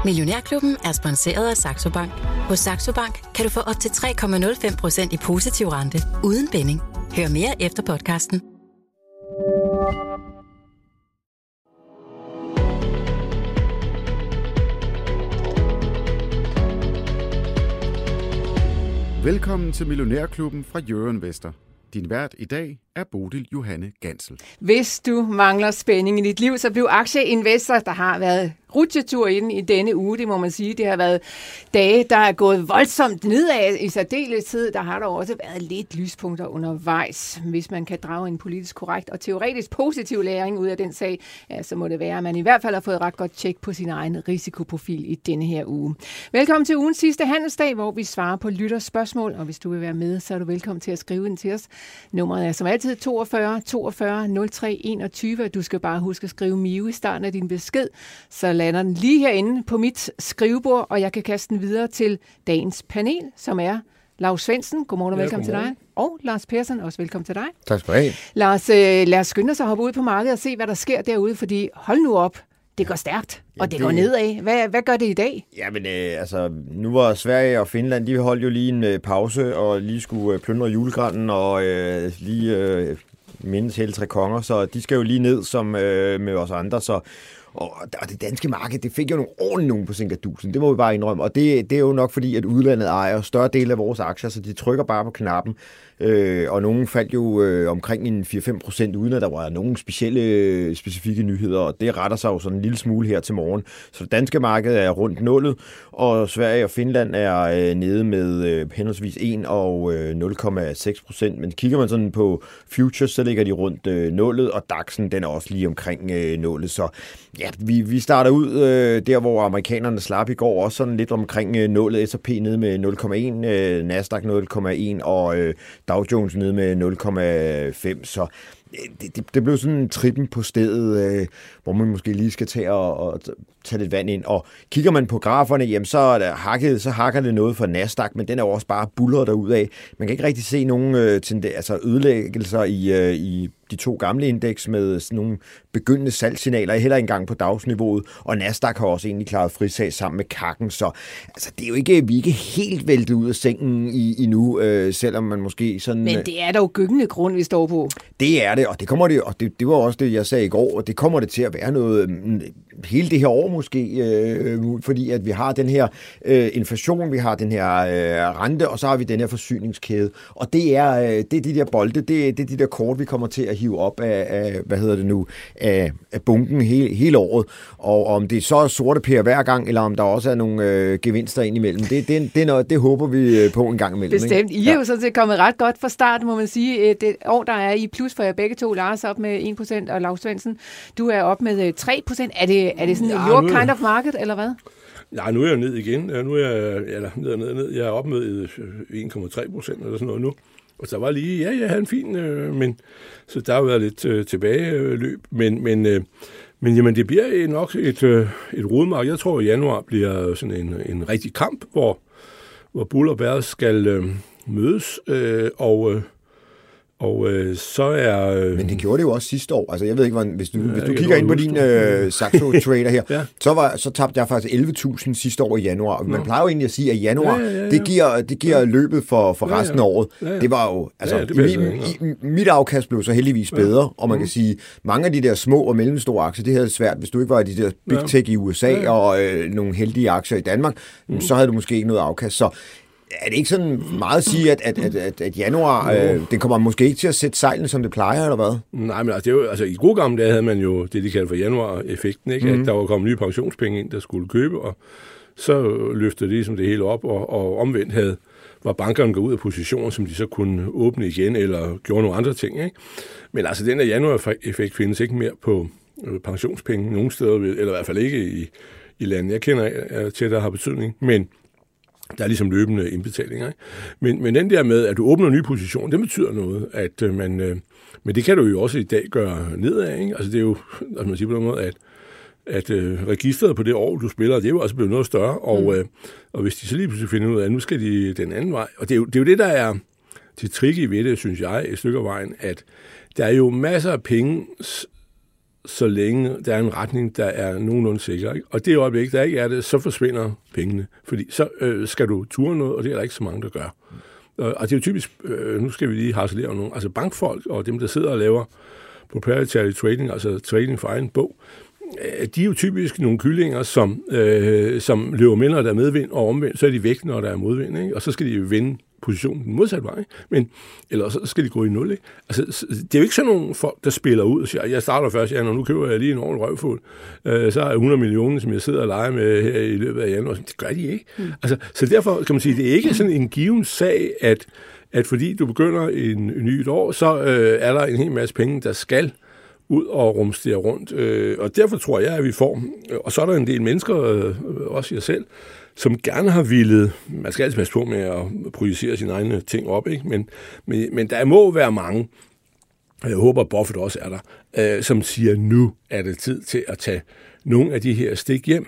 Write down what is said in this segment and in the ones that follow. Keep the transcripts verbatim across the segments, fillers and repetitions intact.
Millionærklubben er sponsoreret af Saxo Bank. Hos Saxo Bank kan du få op til tre komma nul fem procent i positiv rente uden binding. Hør mere efter podcasten. Velkommen til Millionærklubben fra Jørgen Vester. Din vært i dag er Bodil Johanne Gansel. Hvis du mangler spænding i dit liv, så bliv aktieinvestor. Der har været rutsjetur inden i denne uge, det må man sige. Det har været dage, der er gået voldsomt nedad i særdeleshed. Der har der også været lidt lyspunkter undervejs. Hvis man kan drage en politisk korrekt og teoretisk positiv læring ud af den sag, ja, så må det være, at man i hvert fald har fået ret godt tjek på sin egen risikoprofil i denne her uge. Velkommen til ugens sidste handelsdag, hvor vi svarer på lytters spørgsmål. Og hvis du vil være med, så er du velkommen til at skrive ind til os. Nummeret er som altid toogfyrre toogfyrre nul tre enogtyve. Du skal bare huske at skrive Miu i starten af din besked, så lander den lige herinde på mit skrivebord, og jeg kan kaste den videre til dagens panel, som er Lars Svendsen. Godmorgen og ja, velkommen godmorgen. Til dig. Og Lars Persson, også velkommen til dig. Tak skal du have. Lars, øh, lad os skynde os at hoppe ud på markedet og se, hvad der sker derude, fordi hold nu op, det går stærkt, og ja, det, det går nedad. Hvad, hvad gør det i dag? Jamen, øh, altså, nu var Sverige og Finland, de holdt jo lige en øh, pause, og lige skulle øh, plyndre julegranen, og øh, lige øh, mindes hele tre konger, så de skal jo lige ned som øh, med os andre, så og det danske marked, det fik jo nogle ordentligt nogen på Sinkadusen, det må vi bare indrømme, og det, det er jo nok fordi, at udlandet ejer større del af vores aktier, så de trykker bare på knappen, øh, og nogen faldt jo øh, omkring en fire til fem procent, uden at der var nogle specielle, specifikke nyheder, og det retter sig jo sådan en lille smule her til morgen. Så det danske marked er rundt nullet, og Sverige og Finland er øh, nede med øh, henholdsvis en og øh, nul komma seks procent, men kigger man sådan på futures, så ligger de rundt øh, nullet, og DAX'en, den er også lige omkring øh, nullet, så ja, vi, vi starter ud øh, der, hvor amerikanerne slap i går, også sådan lidt omkring øh, nullet, S og P nede med nul komma en, øh, Nasdaq nul komma en, og øh, Dow Jones nede med nul komma fem, så det, det, det blev sådan en trippen på stedet, øh, hvor man måske lige skal tage og, og tage lidt vand ind. Og kigger man på graferne, jamen så, er der hakket, så hakker det noget for Nasdaq, men den er jo også bare buldret derudad. Man kan ikke rigtig se nogen øh, altså ødelæggelser i, øh, i de to gamle indeks med sådan nogle begyndende salgssignaler, heller ikke engang på dagsniveauet, og Nasdaq har også egentlig klaret frisag sammen med kakken, så altså, det er jo ikke, vi er ikke helt væltet ud af sengen i, endnu, øh, selvom man måske sådan... Men det er dog gyngende grund, vi står på. Det er det, og det kommer det, og det, det var også det, jeg sagde i går, og det kommer det til at være noget hele det her år måske, øh, fordi at vi har den her øh, inflation, vi har den her øh, rente, og så har vi den her forsyningskæde, og det er, øh, det er de der bolde, det, det er de der kort, vi kommer til at hive op af, af hvad hedder det nu, af, af bunken hele, hele året, og om det så er sorte pærer hver gang, eller om der også er nogle øh, gevinster ind imellem, det, det, det, noget, det håber vi på en gang imellem. Bestemt. Ikke? I er jo sådan set kommet ret godt fra start, må man sige. Det år, der er i plus for jer begge to, Lars op med en procent, og Lars Svendsen, du er op med tre procent. Er det, er det sådan ja, your kind of market, eller hvad? Nej, nu er jeg ned igen. Nu er jeg eller, ned, ned, ned. Jeg er op med en komma tre procent eller sådan noget nu. Og så var lige, ja, jeg havde en fin, øh, men så der har været lidt øh, tilbageløb. Men, men, øh, men jamen, det bliver nok et, øh, et rodemarked. Jeg tror, at januar bliver sådan en, en rigtig kamp, hvor, hvor bull og bear skal øh, mødes, øh, og... Øh, Og øh, så er... Øh... Men det gjorde det jo også sidste år. Altså, jeg ved ikke, hvordan, hvis du, ja, hvis du kigger ind på din øh, Saxo Trader her, ja. så, var, så tabte jeg faktisk elleve tusind sidste år i januar. Man plejer jo egentlig at sige, at januar, ja, ja, ja. det giver, det giver ja. løbet for, for ja, ja. resten af året. Ja, ja. Det var jo... Altså, ja, ja, det i, i, mit afkast blev så heldigvis bedre, ja. og man kan sige, mange af de der små og mellemstore aktier, det havde svært. Hvis du ikke var i de der big tech i U S A ja, ja. og øh, nogle heldige aktier i Danmark, mm. så havde du måske ikke noget afkast. Så er det ikke sådan meget at sige, at, at, at, at, at januar, øh, den kommer måske ikke til at sætte sejlen, som det plejer, eller hvad? Nej, men altså, det er jo, altså i gode gamle dage havde man jo det, de kaldte for januar-effekten, ikke? Mm. At der var kommet nye pensionspenge ind, der skulle købe, og så løftede det ligesom det hele op, og, og omvendt havde, var bankerne gået ud af positioner, som de så kunne åbne igen, eller gjorde nogle andre ting, ikke? Men altså, den der januar-effekt findes ikke mere på pensionspenge nogen steder, eller i hvert fald ikke i, i landet. Jeg kender til, at der har betydning, men der er ligesom løbende indbetalinger, ikke? Men, men den der med, at du åbner en ny position, det betyder noget, at man, øh, men det kan du jo også i dag gøre nedad, ikke? Altså det er jo, altså man siger på den måde, at, at øh, registret på det år, du spiller, det er jo også blevet noget større, og, mm. øh, og hvis de så lige pludselig finder ud af, at nu skal de den anden vej, og det er jo det, er jo det der er til tricky ved det, synes jeg, et stykke af vejen, at der er jo masser af penge, så længe der er en retning, der er nogenlunde sikker. Ikke? Og det øjeblik, der ikke er det, så forsvinder pengene. Fordi så øh, skal du ture noget, og det er der ikke så mange, der gør. Og det er jo typisk, øh, nu skal vi lige harcelere om nogle, altså bankfolk og dem, der sidder og laver proprietary trading, altså trading for egen bog, øh, de er jo typisk nogle kyllinger, som, øh, som løber med, når der er medvind, og omvendt, så er de væk, når der er modvind, ikke? Og så skal de jo vinde positionen den modsatte vej, men eller så skal de gå i nul, ikke? Altså, det er jo ikke sådan nogle folk, der spiller ud og siger, jeg starter først, ja, når nu køber jeg lige en ordentlig røvfuld, øh, så er hundrede millioner, som jeg sidder og leger med her i løbet af januar. Det gør de ikke. Mm. Altså, så derfor kan man sige, det er ikke sådan en given sag, at, at fordi du begynder en, en nyt år, så øh, er der en hel masse penge, der skal ud og rumstere rundt. Øh, og derfor tror jeg, at vi får, og så er der en del mennesker, øh, også jeg selv, som gerne har villet, man skal altid passe på med at projicere sine egne ting op, ikke? Men, men, men der må være mange, jeg håber Buffett også er der, øh, som siger, nu er det tid til at tage nogle af de her stik hjem,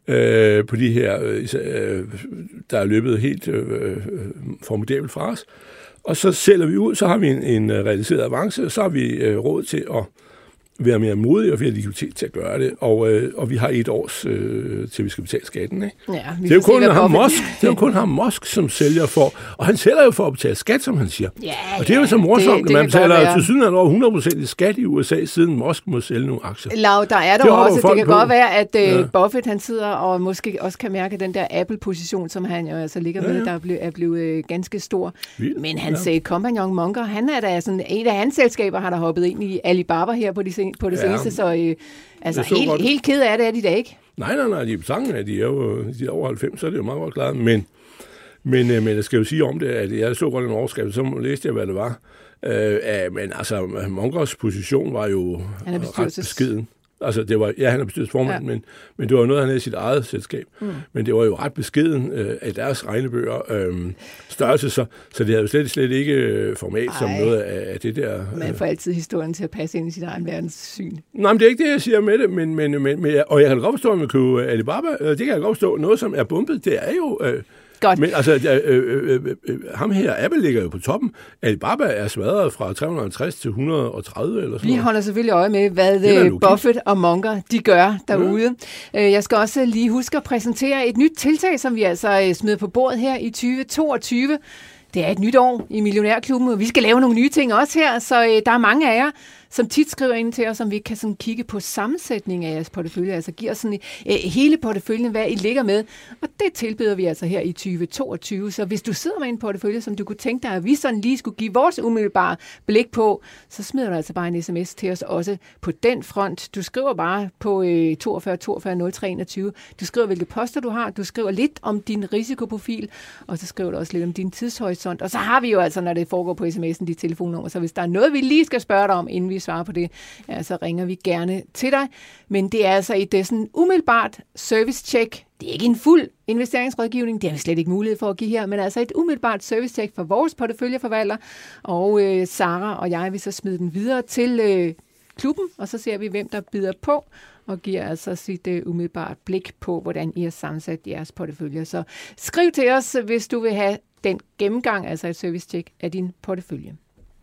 øh, på de her, øh, der er løbet helt øh, formidabelt fra os, og så sælger vi ud, så har vi en, en realiseret avance, så har vi øh, råd til at være mere modige, og vi har likviditet til at gøre det, og, øh, og vi har et års øh, til vi skal betale skatten, ikke? Ja, det er jo kun ham Musk, det er jo kun ham Musk, som sælger for, og han sælger jo for at betale skat, som han siger. Ja, og det er jo så morsomt, det, det man betaler til siden over hundrede procent i skat i U S A, siden Musk må sælge nogle aktier. Lav, der er der det også, det kan på. godt være, at øh, ja. Buffett han sidder og måske også kan mærke den der Apple-position, som han jo altså ligger med, ja, ja. der er blevet, er blevet øh, ganske stor. Vildt. Men hans ja. kompagnon Munger, han er da sådan, en af hans selskaber har der hoppet ind i Alibaba her på, de sen, på det ja. seneste, så øh, altså helt, helt ked af det er de da ikke. Nej, nej, nej, de er på sangen, at de er jo de er over halvfems, så er det jo meget godt klaret, men Men, øh, men jeg skal jo sige om det, at jeg så godt en overskrift, så læste jeg, hvad det var. Øh, men altså, Mungers position var jo ret beskeden. Altså, det var, ja, han er bestyrelsesformand, ja. men, men det var noget, han havde i sit eget selskab. Mm. Men det var jo ret beskeden øh, af deres regnebøger øh, størrelse, så, så det havde jo slet, slet ikke øh, format Ej. som noget af, af det der. Øh. Man får altid historien til at passe ind i sit egen verdenssyn. Nej, men det er ikke det, jeg siger med det, men, men, men, men og jeg kan godt forstå, at man køber Alibaba, det kan jeg godt forstå, noget som er bumpet, det er jo... Øh, Godt. Men altså, øh, øh, øh, ham her, Apple ligger jo på toppen. Alibaba er smadret fra tre hundrede og halvtreds til et hundrede og tredive eller sådan Vi holder selvfølgelig øje med, hvad Buffett og Munger, de gør derude. Ja. Jeg skal også lige huske at præsentere et nyt tiltag, som vi altså smider på bordet her i tyve toogtyve. Det er et nyt år i Millionærklubben, og vi skal lave nogle nye ting også her, så øh, der er mange af jer, som tit skriver ind til os, som vi kan sådan kigge på sammensætningen af jeres portefølje, altså giver sådan øh, hele porteføljen, hvad I ligger med, og det tilbyder vi altså her i tyve toogtyve. Så hvis du sidder med en portefølje, som du kunne tænke dig, at vi sådan lige skulle give vores umiddelbare blik på, så smider du altså bare en sms til os også på den front. Du skriver bare på øh, toogfyrre toogfyrre nul tre enogtyve. Du skriver, hvilke poster du har, du skriver lidt om din risikoprofil, og så skriver du også lidt om din tidshorisont. Og så har vi jo altså, når det foregår på sms'en, de telefonnummer, så hvis der er noget, vi lige skal spørge dig om, inden vi svarer på det, ja, så ringer vi gerne til dig. Men det er altså et det sådan umiddelbart service-check. Det er ikke en fuld investeringsrådgivning, det har vi slet ikke mulighed for at give her, men altså et umiddelbart service-check for vores porteføljeforvalter. Og øh, Sara og jeg vil så smide den videre til øh, klubben, og så ser vi, hvem der byder på, og giver altså sit uh, umiddelbart blik på, hvordan I har sammensat jeres portefølje. Så skriv til os, hvis du vil have den gennemgang, altså et service-check af din portefølje.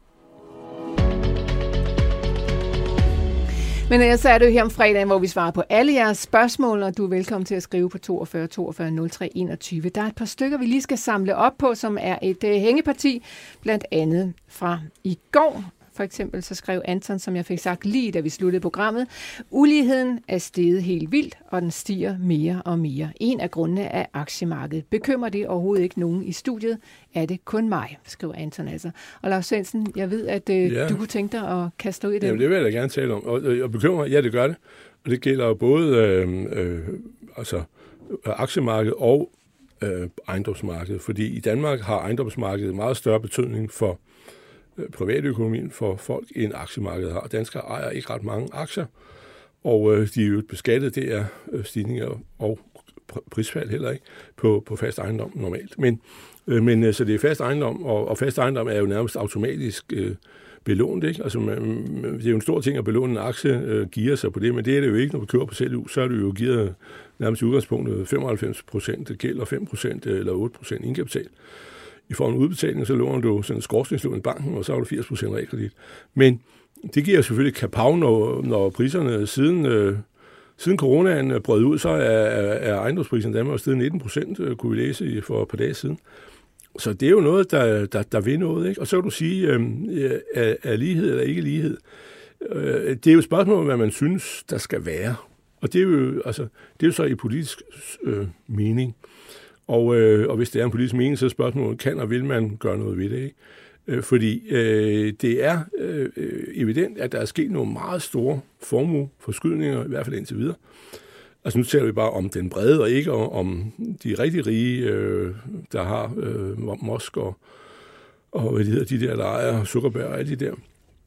Men ellers så er det jo her om fredagen, hvor vi svarer på alle jeres spørgsmål, og du er velkommen til at skrive på toogfyrre toogfyrre nul tre enogtyve. Der er et par stykker, vi lige skal samle op på, som er et uh, hængeparti, blandt andet fra i går. For eksempel så skrev Anton, som jeg fik sagt lige, da vi sluttede programmet, uligheden er steget helt vildt, og den stiger mere og mere. En af grundene er aktiemarkedet. Bekymrer det overhovedet ikke nogen i studiet? Er det kun mig, skriver Anton altså. Og Lars Svendsen, jeg ved, at øh, ja. du kunne tænke dig at kaste ud i det. Jamen, det vil jeg da gerne tale om. Og, og bekymrer, ja, det gør det. Og det gælder jo både øh, øh, altså, aktiemarkedet og øh, ejendomsmarkedet. Fordi i Danmark har ejendomsmarkedet meget større betydning for privatøkonomien for folk end aktiemarkedet har. Danskere ejer ikke ret mange aktier, og øh, de er jo beskattet, det er øh, stigninger og prisfald heller ikke på, på fast ejendom normalt. Men, øh, men øh, så det er fast ejendom, og, og fast ejendom er jo nærmest automatisk øh, belånt, ikke? Altså, man, det er jo en stor ting at belåne en aktie, øh, gearer sig på det, men det er det jo ikke, når vi kører på selvhus, så er det jo gearet nærmest i udgangspunktet femoghalvfems procent gæld og fem procent eller otte procent indkapital. I får en udbetaling, så låner du sådan en skorstningslån i banken, og så har du firs procent realkredit. Men det giver selvfølgelig kapav, når, når priserne siden, øh, siden coronaen brød ud, så er, er ejendomspriserne i Danmark steget nitten procent, øh, kunne vi læse for et par dage siden. Så det er jo noget, der, der, der vil noget, ikke? Og så kan du sige, øh, er, er lighed eller ikke lighed? Øh, det er jo et spørgsmål om, hvad man synes, der skal være. Og det er jo, altså, det er jo så i politisk øh, mening. Og, øh, og hvis det er en politisk mening, så er spørgsmålet, kan og vil man gøre noget ved det, ikke? Øh, fordi øh, det er øh, evident, at der er sket nogle meget store formueforskydninger, i hvert fald indtil videre. Altså nu taler vi bare om den brede, og ikke om de rigtig rige, øh, der har øh, Musk og, og hvad de hedder, de der, der ejer Zuckerberg og alle de der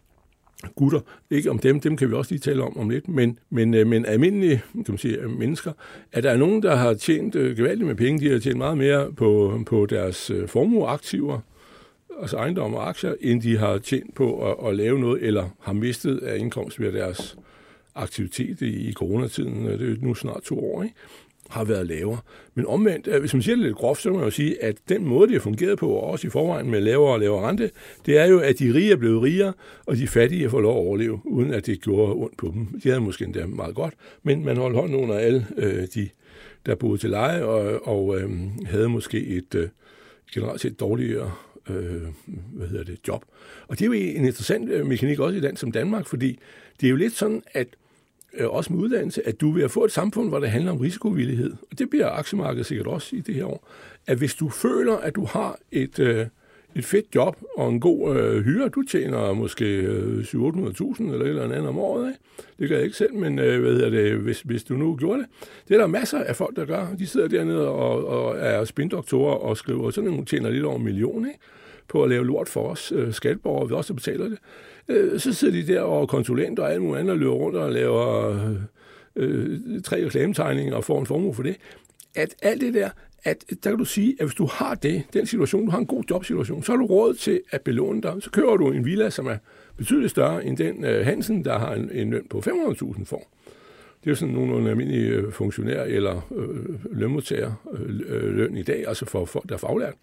gutter. Ikke om dem, dem kan vi også lige tale om om lidt, men, men, men almindelige kan man sige, mennesker, at der er nogen, der har tjent øh, gevaldigt med penge, de har tjent meget mere på, på deres øh, formueaktiver, altså ejendom og aktier, end de har tjent på at, at lave noget, eller har mistet af indkomst ved deres aktivitet i, i coronatiden, det er jo nu snart to år, ikke? Har været lavere. Men omvendt, hvis man siger det lidt groft, så kan man jo sige, at den måde, det har fungeret på, også i forvejen med lavere og lavere rente, det er jo, at de rige er blevet rigere, og de fattige får lov at overleve, uden at det gjorde ondt på dem. De havde måske endda meget godt, men man holdt hånden under alle øh, de, der boede til leje, og, og øh, havde måske et øh, generelt set dårligere øh, hvad hedder det, job. Og det er jo en interessant øh, mekanik også i et land som Danmark, fordi det er jo lidt sådan, at også med uddannelse, at du vil få et samfund, hvor det handler om risikovillighed. Og det bliver aktiemarkedet sikkert også i det her år. At hvis du føler, at du har et, øh, et fedt job og en god øh, hyre, du tjener måske øh, syv hundrede til otte hundrede tusind eller et eller andet om året, ikke? Det gør jeg ikke selv, men øh, hvad hedder det, hvis, hvis du nu gjorde det. Det er der masser af folk, der gør. De sidder dernede og, og er spindoktorer og skriver, sådan nogle tjener lidt over en million, ikke? På at lave lort for os øh, skatteborgere, vi også betaler det. Øh, så sidder de der og konsulenter og alle mulige andre løber rundt og laver øh, øh, tre reklametegninger og får en formue for det. At alt det der, at der kan du sige, at hvis du har det, den situation, du har en god jobsituation, så har du råd til at belåne dig. Så køber du en villa, som er betydeligt større end den øh, Hansen, der har en, en løn på fem hundrede tusind for. Det er jo sådan nogle almindelige funktionærer eller øh, lønmodtager øh, løn i dag, altså for folk, der er faglært.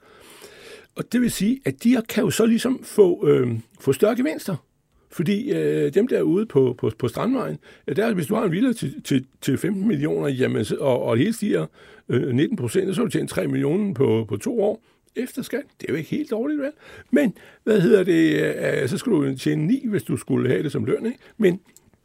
Og det vil sige, at de kan jo så ligesom få, øh, få større gevinster. Fordi øh, dem der ude på, på, på Strandvejen, der, hvis du har en villa til, til, til femten millioner, jamen, og, og det hele stiger øh, nitten procent, så har du tjent tre millioner på, på to år efter skat. Det er jo ikke helt dårligt, vel? Men, hvad hedder det, øh, så skulle du tjene ni, hvis du skulle have det som løn, ikke? Men,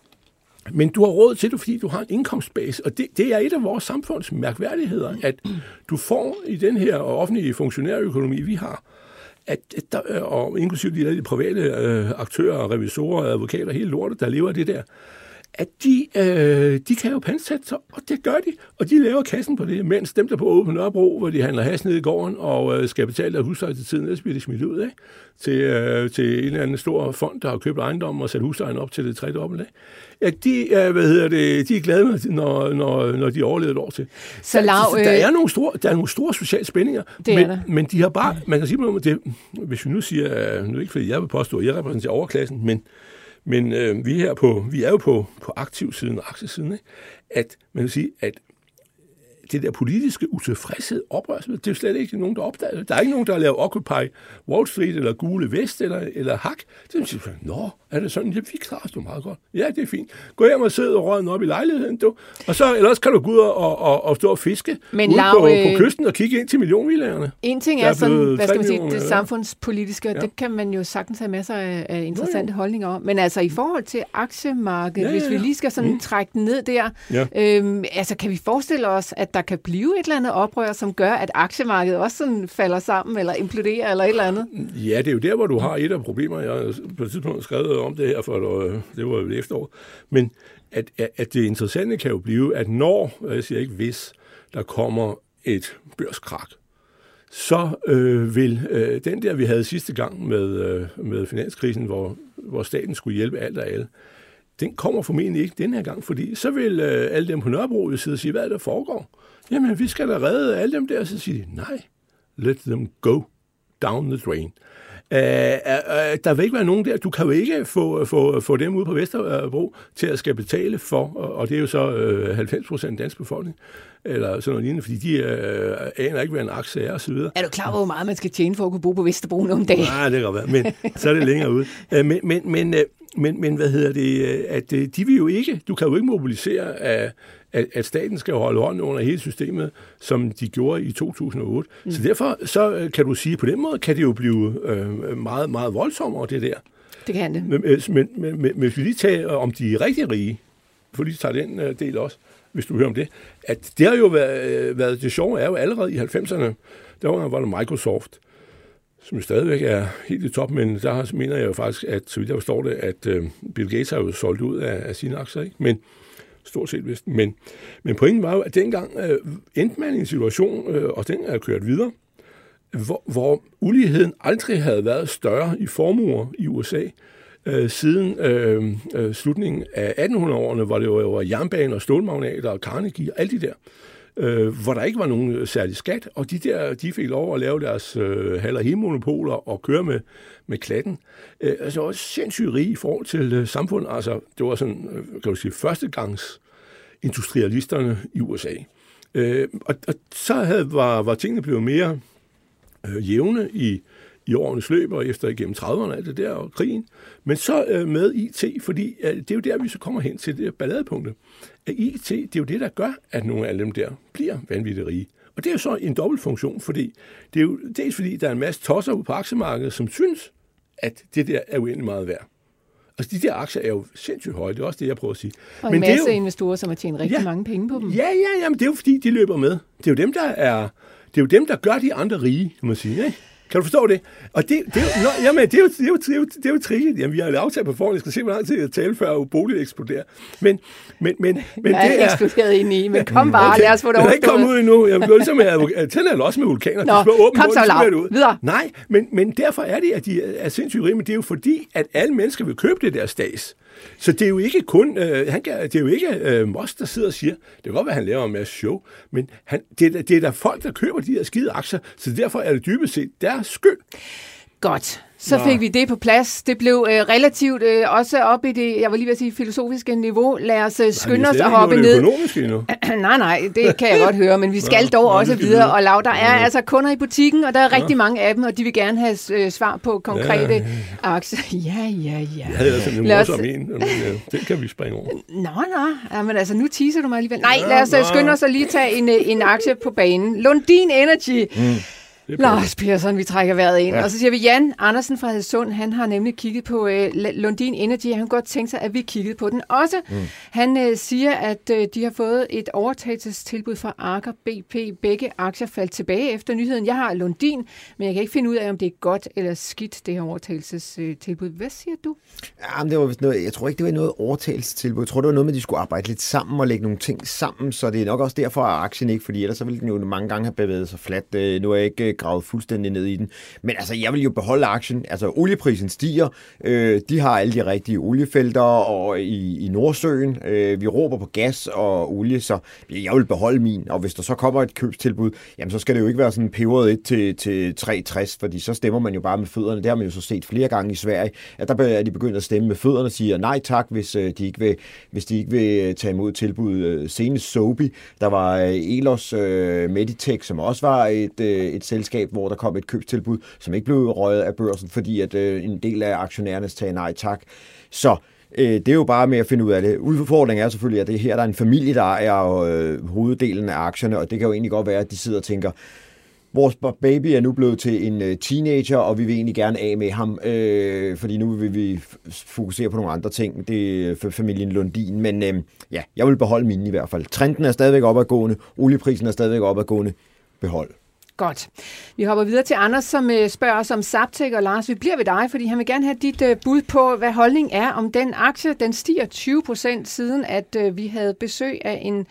men du har råd til det, fordi du har en indkomstbase, og det, det er et af vores samfunds mærkværdigheder, at du får i den her offentlige funktionærøkonomi, vi har, at der, og inklusive de, der, de private øh, aktører, revisorer, advokater, hele lortet, der lever af det der, at de, øh, de kan jo pansætte sig, og det gør de, og de laver kassen på det, mens dem, der på Åben Nørrebro, hvor de handler has ned i gården, og øh, skal betale deres husleje til tiden, ellers bliver de smidt ud, ikke? Til, øh, til en eller anden stor fond, der har købt ejendom og sat huslejen op til det tredobbelte. Ja, de, øh, hvad hedder det, de er glade, når, når, når de overlever et år til. Så, Lav, øh... der, er nogle store, der er nogle store sociale spændinger, men, men de har bare, man kan sige noget om det, hvis vi nu siger, nu er ikke fordi jeg vil påstå, at jeg repræsenterer overklassen, men Men øh, vi, er her på, vi er jo på, på aktivsiden og aktiesiden, ikke? At man kan sige, at det der politiske utilfredshed, oprørsel, det er jo slet ikke nogen, der opdager det. Der er ikke nogen, der har lavet Occupy Wall Street, eller Gule Vest, eller, eller Hak. Det er sådan, nå, er det sådan? Ja, vi klarer os meget godt. Ja, det er fint. Gå hjem og sidde og rødne op i lejligheden, du. Og så, ellers kan du gå ud og, og, og stå og fiske Men ude Lav, på, øh... på kysten og kigge ind til millionvillagerne. En ting er, er sådan, hvad skal man sige, det samfundspolitiske, og ja. Det kan man jo sagtens have masser af, af interessante jo, jo. holdninger om. Men altså i forhold til aktiemarkedet, ja, ja, ja. hvis vi lige skal sådan mm. trække den ned der, ja. øhm, altså kan vi forestille os, at der kan blive et eller andet oprør, som gør, at aktiemarkedet også sådan falder sammen, eller imploderer, eller et eller andet? Ja, det er jo der, hvor du har et af problemer. Jeg har på et tidspunkt skrevet om det her, for det var jo efterår. Men at, at det interessante kan jo blive, at når, jeg siger ikke hvis, der kommer et børskrak, så øh, vil øh, den der, vi havde sidste gang med, øh, med finanskrisen, hvor, hvor staten skulle hjælpe alt og alle, den kommer formentlig ikke den her gang, fordi så vil øh, alle dem på Nørrebro jo sidde og sige, hvad der foregår. Jamen, vi skal da redde alle dem der, så siger de, nej, let them go down the drain. Uh, uh, der vil ikke være nogen der. Du kan jo ikke få, få, få dem ud på Vesterbro til at skal betale for, og, og det er jo så uh, halvfems procent af dansk befolkning, eller sådan noget lignende, fordi de uh, aner ikke, hvad en aktie er, og så videre. Er du klar over, hvor meget man skal tjene for at kunne bo på Vesterbro nogle dage? Nej, det kan godt være, men så er det længere ude. Uh, men, men, men, uh, men, men hvad hedder det, at uh, de vil jo ikke, du kan jo ikke mobilisere af At, at staten skal holde hånden under hele systemet, som de gjorde i to tusind og otte. Mm. Så derfor så kan du sige, på den måde kan det jo blive øh, meget, meget voldsommere, det der. Det kan det. Men, men, men, men hvis vi lige tager om de rigtig rige, for lige tager den uh, del også, hvis du hører om det, at det har jo været, været det sjove er jo allerede i halvfemserne, der var, var der Microsoft, som stadigvæk er helt i top, men der mener jeg jo faktisk, at så vidt jeg forstår det, at uh, Bill Gates har jo solgt ud af, af sine aktier, ikke? Men stort set vist. Men, men pointen var jo, at dengang øh, endte man i en situation, øh, og den er kørt videre, hvor, hvor uligheden aldrig havde været større i formuer i U S A, øh, siden øh, øh, slutningen af attenhundredeårene, hvor det jo var jernbaner og stålmagnater og Carnegie og alt de der, øh, hvor der ikke var nogen særlig skat, og de der, de fik lov at lave deres øh, halv- og helmonopoler og køre med, med klatten. Øh, altså, det var sindssygt rige i forhold til øh, samfundet. Altså, det var sådan, øh, kan du sige, førstegangs industrialisterne i U S A. Øh, og, og så havde, var, var tingene blevet mere øh, jævne i, i årenes løb, og efter igennem trediverne og alt det der, og krigen. Men så øh, med I T, fordi øh, det er jo der, vi så kommer hen til det balladepunktet. At I T, det er jo det, der gør, at nogle af dem der bliver vanvittigt rige. Og det er jo så en dobbelt funktion, fordi det er jo dels fordi, der er en masse tosser ude på aktiemarkedet, som synes, at det der er uendelig meget værd. Altså, de der aktier er jo sindssygt høje, det er også det, jeg prøver at sige. Og men en masse det er jo, investorer, som har tjent rigtig ja, mange penge på dem. Ja, ja, ja, men det er jo fordi, de løber med. Det er jo dem, der er, det er jo dem, der gør de andre rige, kan man sige, ikke? Kan du forstå det? Og det, det, er, jo, nå, jamen, det er jo, det er jo, det er jo, det er jo tricket. Jamen, vi har jo aftalt på forhånd, jeg skal se, hvor lang tid jeg tale, før boligen eksploderer. Men, men, men, men jeg er det er eksploderet ind i, men kom bare, okay. lad os få det overstået. Den er ikke kommet ud endnu. Jeg vil ligesom med, tænder jeg også med vulkaner. Nå, åben kom så lav. Ud. Videre. Nej, men, men derfor er det, at de er sindssygt rige, men det er jo fordi, at alle mennesker vil købe det der stads. Så det er jo ikke kun, øh, han kan, det er jo ikke øh, Moss, der sidder og siger, det kan godt være, han laver en masse show, men han, det, er, det er der folk, der køber de her skide aktier, så derfor er det dybest set deres skyld. Godt. Så fik vi det på plads. Det blev øh, relativt øh, også op i det, jeg var lige ved at sige, filosofiske niveau. Lad os øh, skynde os at hoppe ned. nej, nej, det kan jeg godt høre, men vi skal ja, dog også videre. videre. Og Lav, der er ja. altså kunder i butikken, og der er ja. rigtig mange af dem, og de vil gerne have øh, svar på konkrete ja, ja. aktier. Ja, ja, ja. Jeg havde altså en morsom en, men øh, den kan vi springe over. Nå, nå. Ja, men altså, nu teaser du mig alligevel. Nej, ja, lad os øh, skynde os at lige tage en, en aktie på banen. Lundin Energy. Mm. Lars Persson, vi trækker vejret ind. Ja. Og så siger vi, Jan Andersen fra Hadsund, han har nemlig kigget på uh, Lundin Energy. Han kunne godt tænke sig, at vi kiggede på den også. Mm. Han uh, siger, at uh, de har fået et overtagelsestilbud fra Aker B P. Begge aktier faldt tilbage efter nyheden. Jeg har Lundin, men jeg kan ikke finde ud af, om det er godt eller skidt, det her overtagelsestilbud. Hvad siger du? Ja, det var noget, jeg tror ikke, det var noget overtagelsestilbud. Jeg tror, det var noget med, at de skulle arbejde lidt sammen og lægge nogle ting sammen, så det er nok også derfor, at aktien ikke, fordi ellers så ville den jo mange gange have bevæget sig fladt. Nu er jeg ikke gravet fuldstændig ned i den. Men altså, jeg vil jo beholde aktien. Altså, olieprisen stiger. Øh, de har alle de rigtige oliefelter og i, i Nordsøen. Øh, vi råber på gas og olie, så jeg vil beholde min. Og hvis der så kommer et købstilbud, jamen så skal det jo ikke være sådan peberet et til, til tre tres, fordi så stemmer man jo bare med fødderne. Det har man jo så set flere gange i Sverige, at der er de begyndt at stemme med fødderne og siger nej tak, hvis de ikke vil, hvis de ikke vil tage imod tilbud. Senest Sobi, der var Elos øh, Meditech, som også var et, øh, et selskab, hvor der kom et købstilbud, som ikke blev røget af børsen, fordi at øh, en del af aktionærerne sagde nej tak. Så øh, det er jo bare med at finde ud af det. Udfordringen er selvfølgelig, at det her der er en familie, der er øh, hoveddelen af aktierne, og det kan jo egentlig godt være, at de sidder og tænker, vores baby er nu blevet til en øh, teenager, og vi vil egentlig gerne af med ham, øh, fordi nu vil vi fokusere på nogle andre ting. Det er for familien Lundin, men øh, ja, jeg vil beholde mine i hvert fald. Trenden er stadigvæk opadgående, olieprisen er stadigvæk opadgående. Behold. Godt. Vi hopper videre til Anders, som øh, spørger os om Zaptec, og Lars, vi bliver ved dig, fordi han vil gerne have dit øh, bud på, hvad holdning er om den aktie. Den stiger tyve procent siden, at øh, vi havde besøg af en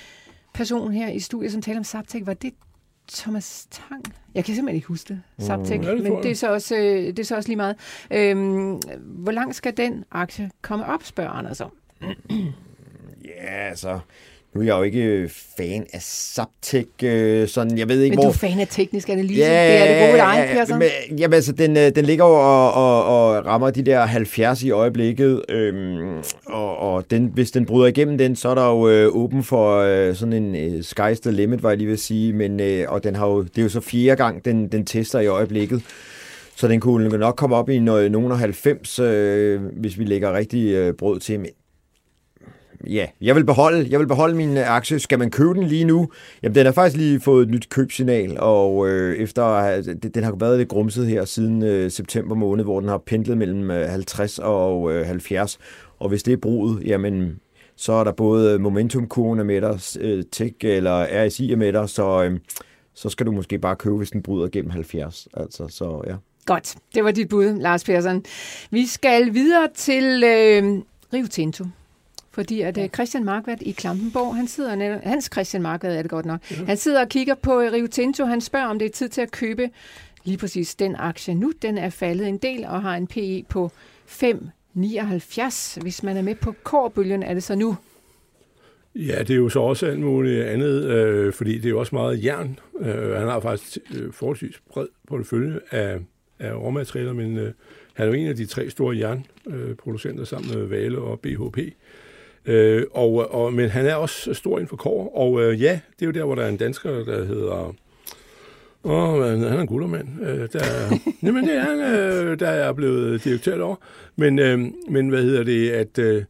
person her i studiet, som taler om Zaptec. Var det Thomas Tang? Jeg kan simpelthen ikke huske det. Zaptec, mm, det men det er, så også, øh, det er så også lige meget. Øhm, hvor langt skal den aktie komme op, spørger Anders om? Ja, altså... Nu er jeg jo ikke fan af Zaptec, øh, sådan, jeg ved ikke, men hvor... Men du er fan af teknisk analyse, ja, det er det gode egen, ja, Persson. Men, jamen altså, den, den ligger jo og, og, og rammer de der halvfjerds i øjeblikket, øhm, og, og den, hvis den bryder igennem den, så er der jo øh, åben for øh, sådan en øh, sky's the limit, var jeg lige ved at sige, men, øh, og den har jo, det er jo så fjerde gang, den, den tester i øjeblikket. Så den kunne nok komme op i nogen af halvfems, øh, hvis vi lægger rigtig øh, brød til. Men ja, jeg vil beholde, jeg vil beholde min aktie. Skal man købe den lige nu? Jamen, den har faktisk lige fået et nyt købsignal, og øh, efter den har været lidt grumset her siden øh, september måned, hvor den har pendlet mellem halvtreds og øh, halvfjerds. Og hvis det er bruget, jamen, så er der både momentumkurven er med der, øh, tech eller R S I er med der, så, øh, så skal du måske bare købe, hvis den bryder gennem halvfjerds. Altså, så ja. Godt, det var dit bud, Lars Persson. Vi skal videre til øh, Rio Tinto. Fordi at Christian Markvart i Klampenborg, han sidder netop, Hans Christian Markvart er det godt nok, ja. Han sidder og kigger på Rio Tinto, han spørger, om det er tid til at købe lige præcis den aktie nu. Den er faldet en del og har en P E på fem komma nioghalvfjerds. Hvis man er med på kårbølgen, er det så nu? Ja, det er jo så også alt muligt andet, øh, fordi det er jo også meget jern. Øh, han har faktisk øh, forholdsvis bred portefølje af, af råmaterialer, men øh, han er jo en af de tre store jernproducenter øh, sammen med Vale og B H P. Øh, og, og, men han er også stor inden for kår, og øh, ja, det er jo der, hvor der er en dansker, der hedder... Åh, oh, han er en guldermand. Øh, der, jamen, det er han, øh, der er blevet direktør over. Men, øh, men hvad hedder det, at... Øh,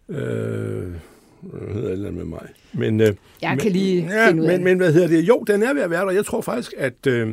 hvad hedder det med mig? Men, øh, jeg men, kan lige ja, finde ud af men, men hvad hedder det? Jo, den er ved at være der. Jeg tror faktisk, at... Øh,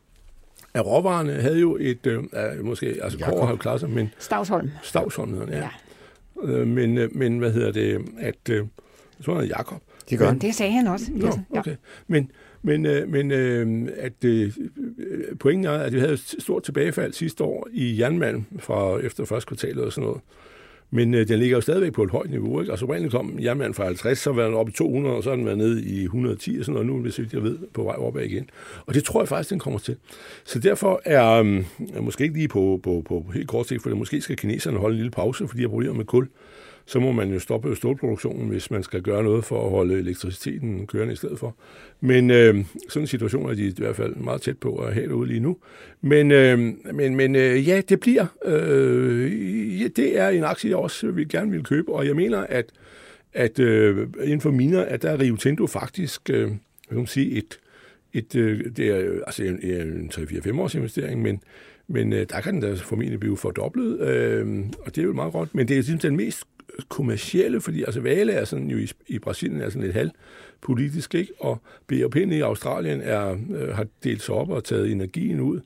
at råvarerne havde jo et... Øh, måske... Altså, kår har jo klaret sig, men... Stavsholm. Stavsholm hedder den, ja. ja. Øh, men, øh, men hvad hedder det? At... Øh, jeg tror, han hedder Jakob. Det gør han. Det sagde han også. Nå, okay. Men... Men, øh, men øh, at øh, pointen er, at vi havde et stort tilbagefald sidste år i jernmalm fra efter første kvartalet og sådan noget. Men øh, den ligger jo stadigvæk på et højt niveau. Ikke? Altså oprindeligt kom jernmalm fra halvtreds, så var den oppe i to hundrede, og så har den været nede i et hundrede og ti og sådan noget. Nu, hvis jeg ved, på vej opad igen. Og det tror jeg faktisk, den kommer til. Så derfor er øh, måske ikke lige på, på, på helt kort sigt, for det måske skal kineserne holde en lille pause, fordi de har problemer med kul. Så må man jo stoppe stålproduktionen, hvis man skal gøre noget for at holde elektriciteten kørende i stedet for. Men øh, sådan en situation er de i hvert fald meget tæt på at have derude lige nu. Men, øh, men, men øh, ja, det bliver. Øh, ja, det er en aktie, jeg også vil gerne vil købe, og jeg mener, at, at øh, inden for miner, at der er Rio Tinto faktisk, øh, hvad kan man sige, et, et, øh, det er altså en, en tre fire fem års investering, men Men øh, der kan den da formentlig blive fordoblet, øh, og det er jo meget godt. Men det er simpelthen den mest kommercielle, fordi altså Vale er sådan jo i, i Brasilien er sådan lidt halvpolitisk, ikke? Og B H P i Australien er, øh, har delt sig op og taget energien ud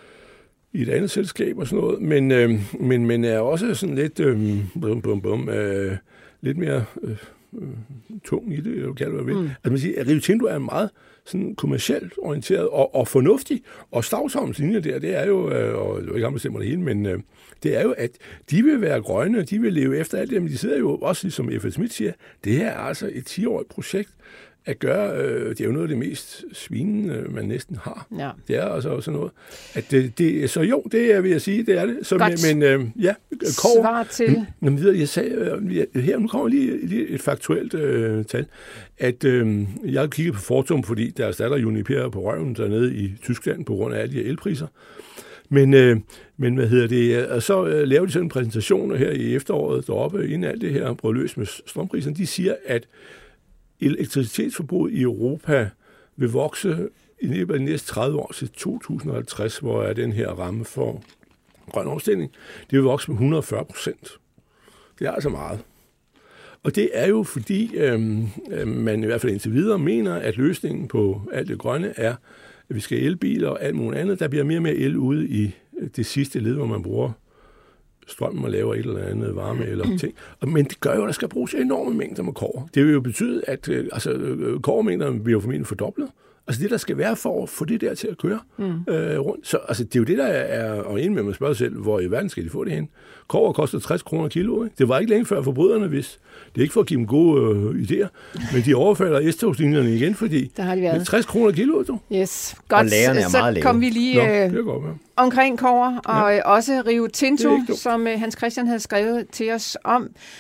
i et andet selskab og sådan noget, men, øh, men, men er også sådan lidt, øh, bum, bum, bum, øh, lidt mere øh, øh, tung i det, kan det være ved. Mm. Altså man siger, at Rio Tinto er meget sådan kommercielt orienteret og, og fornuftig, og Stavsholms linje der, det er jo, øh, og jeg vil ikke bestemme det hele, men øh, det er jo, at de vil være grønne, de vil leve efter alt det, men de sidder jo også, som F L Schmidt siger, det her er altså et ti-årigt projekt at gøre, øh, det er jo noget af det mest svinende, man næsten har. Ja. Det er altså også noget. At det, det, så jo, det er, vil jeg sige, det er det. Så, men, men øh, ja, kår, svar til... Men, men, jeg sagde, øh, her, nu kommer lige, lige et faktuelt øh, tal, at øh, jeg har kigget på Fortum, fordi der erstatter Uniper på røven dernede i Tyskland på grund af alle de her elpriser. Men, øh, men hvad hedder det, og så øh, laver de sådan en præsentation her i efteråret deroppe, inden alt det her brød løs med strømpriserne. De siger, at elektricitetsforbruget i Europa vil vokse i løbet af de næste tredive år til to tusind og halvtreds, hvor er den her ramme for grøn omstilling. Det vil vokse med et hundrede og fyrre procent. Det er altså meget. Og det er jo fordi, øh, man i hvert fald indtil videre mener, at løsningen på alt det grønne er, at vi skal have elbiler og alt muligt andet. Der bliver mere og mere el ude i det sidste led, hvor man bruger strømmen og laver et eller andet varme eller ting. Men det gør jo, at der skal bruges enorme mængder med kobber. Det vil jo betyde, at altså, kobbermængderne bliver formentlig fordoblet. Altså det, der skal være for at få det der til at køre mm. øh, rundt. Så altså, det er jo det, der er, og inden med at spørge selv, hvor i verden skal de få det hen? Kobber koster tres kroner kilo. Ikke? Det var ikke længe før forbryderne, hvis det er ikke for at give dem gode øh, idéer, men de overfalder S-togslinjerne igen, fordi der har de været. tres kroner kilo. Du. Yes, godt. Er så kom vi lige øh, godt, ja. omkring kobber, og ja. også Rio Tinto, som øh, Hans Christian havde skrevet til os om.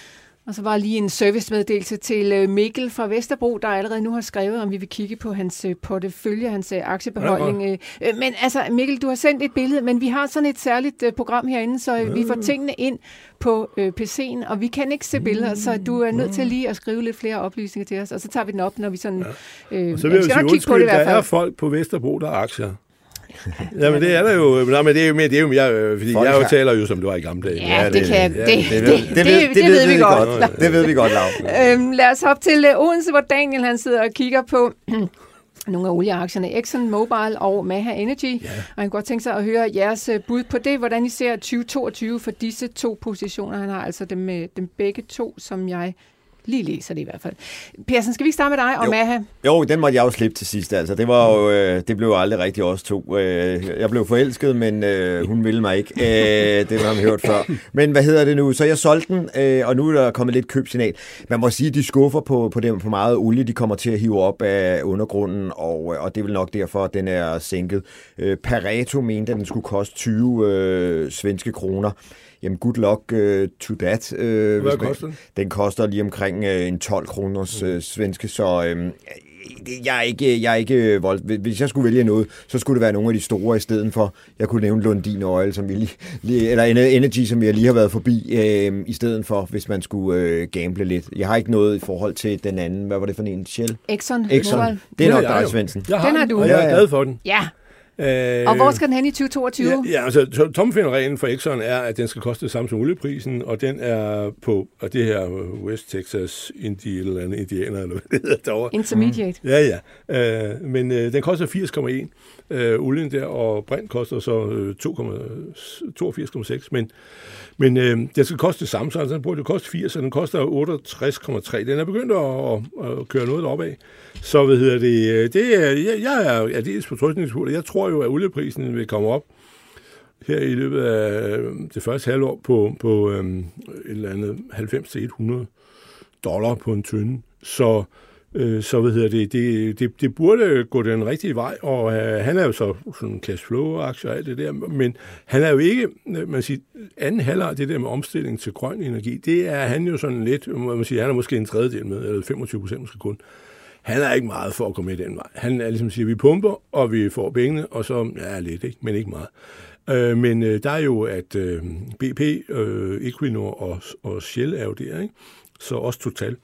Og så var lige en servicemeddelelse til Mikkel fra Vesterbro, der allerede nu har skrevet, om vi vil kigge på hans portefølje, hans aktiebeholdning. Ja, men altså, Mikkel, du har sendt et billede, men vi har sådan et særligt program herinde, så ja. vi får tingene ind på øh, P C'en, og vi kan ikke se billeder, så du er nødt til lige at skrive lidt flere oplysninger til os, og så tager vi den op, når vi sådan... Ja. Øh, så vil jeg sige, undskyld, på det, der er folk på Vesterbro, der har aktier. Ja, men det er der jo. Nej, men det er jo mere, det er jo mere, fordi folk jeg jo taler jo, som du var i gamle dage. Ja, det kan det, det, det, det, det, det, det ved vi godt. Det ved vi godt, Lav. øhm, lad os hoppe til Odense, hvor Daniel han sidder og kigger på nogle af olieaktierne, Exxon Mobil og Maha Energy. Ja. Og han kunne godt tænke sig at høre jeres bud på det, hvordan I ser tyve toogtyve for disse to positioner. Han har altså dem, dem begge to, som jeg lige læser det i hvert fald. Persson, skal vi starte med dig og jo. Maha? Jo, den måtte jeg jo slippe til sidst. Altså, det, var jo, øh, det blev jo aldrig rigtig os to. Øh, jeg blev forelsket, men øh, hun ville mig ikke. Øh, det har man hørt før. Men hvad hedder det nu? Så jeg solgte den, øh, og nu er der kommet lidt købsignal. Man må sige, at de skuffer på, på, dem, på meget olie. De kommer til at hive op af undergrunden, og, og det er vel nok derfor, at den er sænket. Øh, Pareto mente, at den skulle koste tyve øh, svenske kroner. Jamen, good luck uh, to that. Uh, Hvad koster den? Den koster lige omkring uh, en tolv kroners uh, svenske, så uh, jeg er ikke, jeg er ikke vold. Hvis jeg skulle vælge noget, så skulle det være nogle af de store i stedet for. Jeg kunne nævne Lundin Oil, som vi lige, lige, eller Energy, som jeg lige har været forbi, uh, i stedet for, hvis man skulle uh, gamble lidt. Jeg har ikke noget i forhold til den anden. Hvad var det for en? Shell? Exxon. Exxon. Det er nok dig, Svendsen. Den har du. Og jeg er glad for den. Ja. Øh, og hvor skal den hen i tyve toogtyve? Ja, ja, altså tommelfingerreglen for Exxon er, at den skal koste det samme som olieprisen, og den er på og det her West Texas Indi eller andet indianer, eller hvad det hedder derovre. Intermediate. Mm. Ja, ja. Øh, men øh, den koster firs komma en øh, olien der, og brint koster så øh, toogfirs komma seks, men Men øh, det skal koste det samme, så den burde jo koste firs, så den koster otteogtres komma tre. Den er begyndt at, at, at køre noget opad. Så hvad hedder det? det er, jeg, jeg er aldeles på trøstningsfuld. Jeg tror jo, at olieprisen vil komme op her i løbet af det første halvår på, på øhm, et eller andet halvfems til hundrede dollar på en tønde. Så øh, så hvad hedder det, det, det, det burde gå den rigtige vej, og øh, han er jo så sådan cashflow-aktier og alt det der, men han er jo ikke, man siger, anden halvår det der med omstilling til grøn energi, det er han jo sådan lidt, man siger, han er måske en tredjedel med, eller femogtyve procent måske kun. Han er ikke meget for at gå med den vej. Han er ligesom siger, vi pumper, og vi får pengene, og så, ja, lidt, ikke, men ikke meget. Øh, men øh, der er jo, at øh, B P, øh, Equinor og, og Shell er jo der, ikke? Så også Total.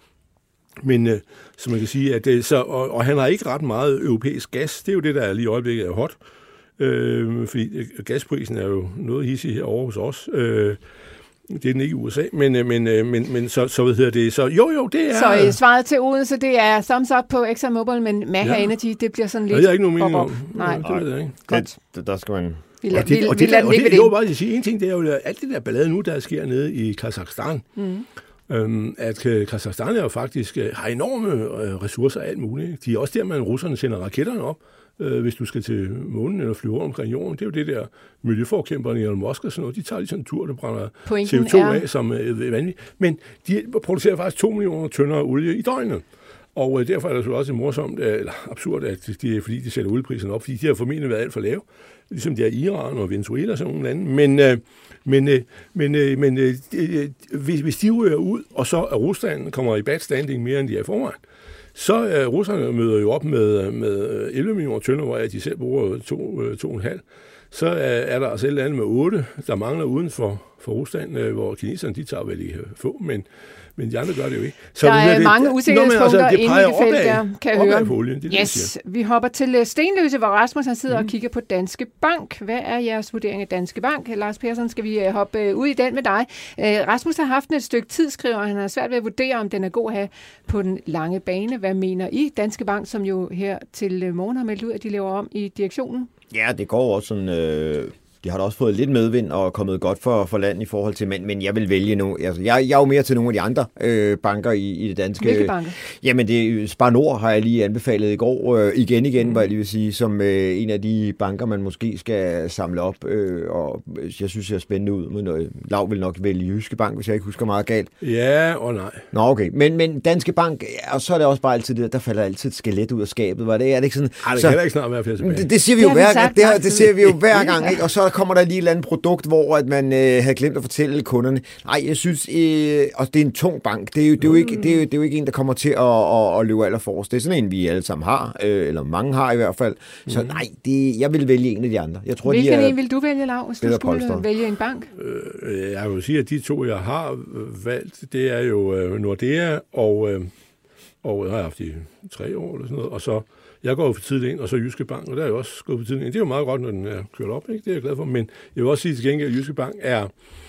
Men øh, så man kan sige, at det, så, og, og han har ikke ret meget europæisk gas. Det er jo det, der lige i øjeblikket er hot. Øh, fordi gasprisen er jo noget hissig herovre hos os. Øh, det er den ikke i U S A, men, men, men, men så, så hvad hedder det? Så jo, jo, det er... Så øh, svaret til Odense, det er thumbs up på Exxon Mobil, men Maha ja. Energy, det bliver sådan lidt... Det er ikke nogen mening om. Nej, det ved jeg ikke. Godt. Det, der skal man... Vi lader, og det, vi, og det, vi lader og det, det, det, det, det, sige en ting, det er jo alt det der ballade nu, der sker nede i Kazakhstan. Mm. Øhm, at Kazakhstan er jo faktisk har enorme øh, ressourcer og alt muligt. De er også der, man russerne sender raketterne op, øh, hvis du skal til månen eller flyve omkring jorden. Det er jo det der miljøforkæmperne i Elon Musk og sådan noget. De tager lige sådan en tur, der brænder Pointen C O to er... af som øh, vanvittigt. Men de producerer faktisk to millioner tønder olie i døgnet. Og øh, derfor er det så også morsomt, eller absurd, at de, fordi de sætter oliepriserne op, fordi de har formentlig været alt for lave, ligesom de er Iran og Venezuela og sådan nogle lande. Men, øh, men, øh, men, øh, men øh, hvis, hvis de ryger ud, og så er Rusland kommer i bad standing mere, end de er i forvejen, så øh, russerne møder jo op med, med elleve millioner tønder, hvor de selv bruger to, øh, to og en halv. Så øh, er der altså et eller andet med otte, der mangler uden for, for Rusland, øh, hvor kineserne de tager vel ikke få, men men de andre gør det jo ikke. Så der er det, mange usikkerhedspunkter altså, inde i det felt, der kan jeg høre. Olien, det yes, det, vi hopper til Stenløse, hvor Rasmus han sidder mm. og kigger på Danske Bank. Hvad er jeres vurdering af Danske Bank? Lars Persson, skal vi hoppe ud i den med dig? Rasmus har haft et stykke tid, skriver han har svært ved at vurdere, om den er god at have på den lange bane. Hvad mener I? Danske Bank, som jo her til morgen har meldt ud, at de laver om i direktionen? Ja, det går også sådan... Øh De har da også fået lidt medvind og kommet godt for, for land i forhold til, men, men jeg vil vælge nu. Altså, jeg, jeg er jo mere til nogle af de andre øh, banker i, i det danske. Hvilke banker? Jamen, det, Spar Nord har jeg lige anbefalet i går. Øh, igen igen, mm. hvad jeg lige vil sige, som øh, en af de banker, man måske skal samle op. Øh, og jeg synes, det er spændende ud. Men øh, Lav vil nok vælge Jyske Bank, hvis jeg ikke husker meget galt. Ja og nej. Nå, okay. Men, men Danske Bank, og så er det også bare altid det, der falder altid et skelet ud af skabet. Var det, er det ikke sådan? Ej, det så, kan da ikke snart være flere tilbage. Det, det siger vi jo hver gang. Det, det, det siger vi jo hver gang, ikke? Og så kommer der lige et eller andet produkt, hvor at man øh, havde glemt at fortælle kunderne. Nej, jeg synes, øh, og det er en tung bank. Det er jo, det er jo, ikke, det er jo, det er jo ikke en, der kommer til at, at, at løbe allerforrest. Det er sådan en, vi alle sammen har, øh, eller mange har i hvert fald. Så nej, det, jeg vil vælge en af de andre. Jeg tror, Hvilken de er en vil du vælge, Lav, hvis du skulle polster. Vælge en bank? Øh, jeg vil sige, at de to, jeg har valgt, det er jo øh, Nordea, og, øh, og jeg har haft i tre år eller sådan noget, og så jeg går jo for tidligt ind, og så Jyske Bank, og der er jo også gået for tidligt ind. Det er jo meget godt, når den er kørt op, ikke? Det er jeg glad for, men jeg vil også sige til gengæld, at Jyske Bank er,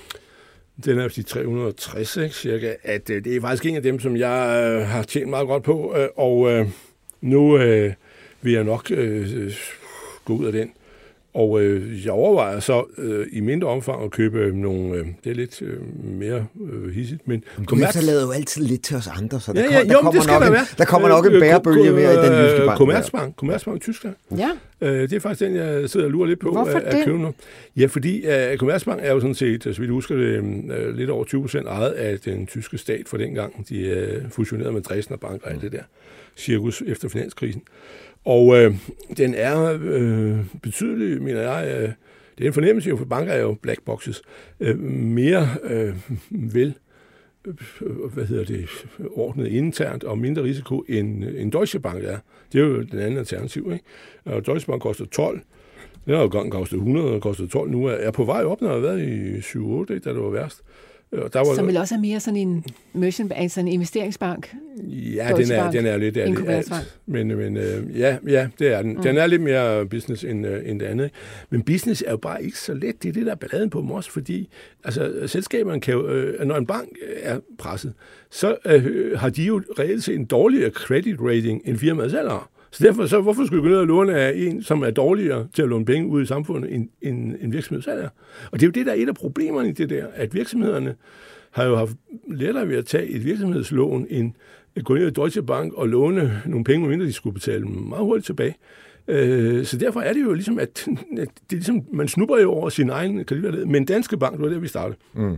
den er de tre hundrede og tres, ikke, cirka, at øh, det er faktisk en af dem, som jeg øh, har tjent meget godt på, øh, og øh, nu øh, vil jeg nok øh, gå ud af den. Og øh, jeg overvejer så øh, i mindre omfang at købe nogle, øh, det er lidt øh, mere øh, hissigt, men... Du efterlader jo altid lidt til os andre, så der, ja, ja, kom, der, jo, kommer, nok en, der kommer nok en bærebølge mere i den Jyske Bank. Commerzbank, Commerzbank i Tyskland. Ja. Øh, det er faktisk den, jeg sidder og lurer lidt på. Hvorfor at, det? At købe nu. Ja, fordi uh, Commerzbank er jo sådan set, så vidt du husker det, uh, lidt over tyve procent ejet af den tyske stat for dengang. De uh, fusionerede med Dresdner Bank og alt det der cirkus efter finanskrisen. Og øh, den er øh, betydelig, mener jeg, øh, det er en fornemmelse jo, for banker er jo black boxes, øh, mere øh, vel, øh, hvad hedder det, ordnet internt og mindre risiko end, end Deutsche Bank er. Det er jo den anden alternativ, ikke? Og Deutsche Bank koster tolv, den har jo gang kostet hundrede og kostet tolv, nu er jeg på vej op, når jeg har været i syv otte, da det var værst. Der var, som vil også er mere sådan en merchant, altså en investeringsbank. Ja, den er, den er lidt af det alt. Men, men øh, ja, ja, det er den. Mm. Den er lidt mere business end, øh, end det andet. Men business er jo bare ikke så let. Det er det, der er balladen på dem også, fordi altså, selskaberne kan jo, øh, når en bank er presset, så øh, har de jo reelt set en dårligere credit rating end firmaet selv har. Så derfor, så hvorfor skulle vi gå ned og låne af en, som er dårligere til at låne penge ud i samfundet, end, end, end virksomhed selv er? Og det er jo det, der er et af problemerne i det der, at virksomhederne har jo haft lettere ved at tage et virksomhedslån, end at gå ned i Deutsche Bank og låne nogle penge, mindre de skulle betale meget hurtigt tilbage. Øh, så derfor er det jo ligesom, at, at det er ligesom, man snupper jo over sin egen kreditværdighed. Men Danske Bank, det var der, vi startede. Mm.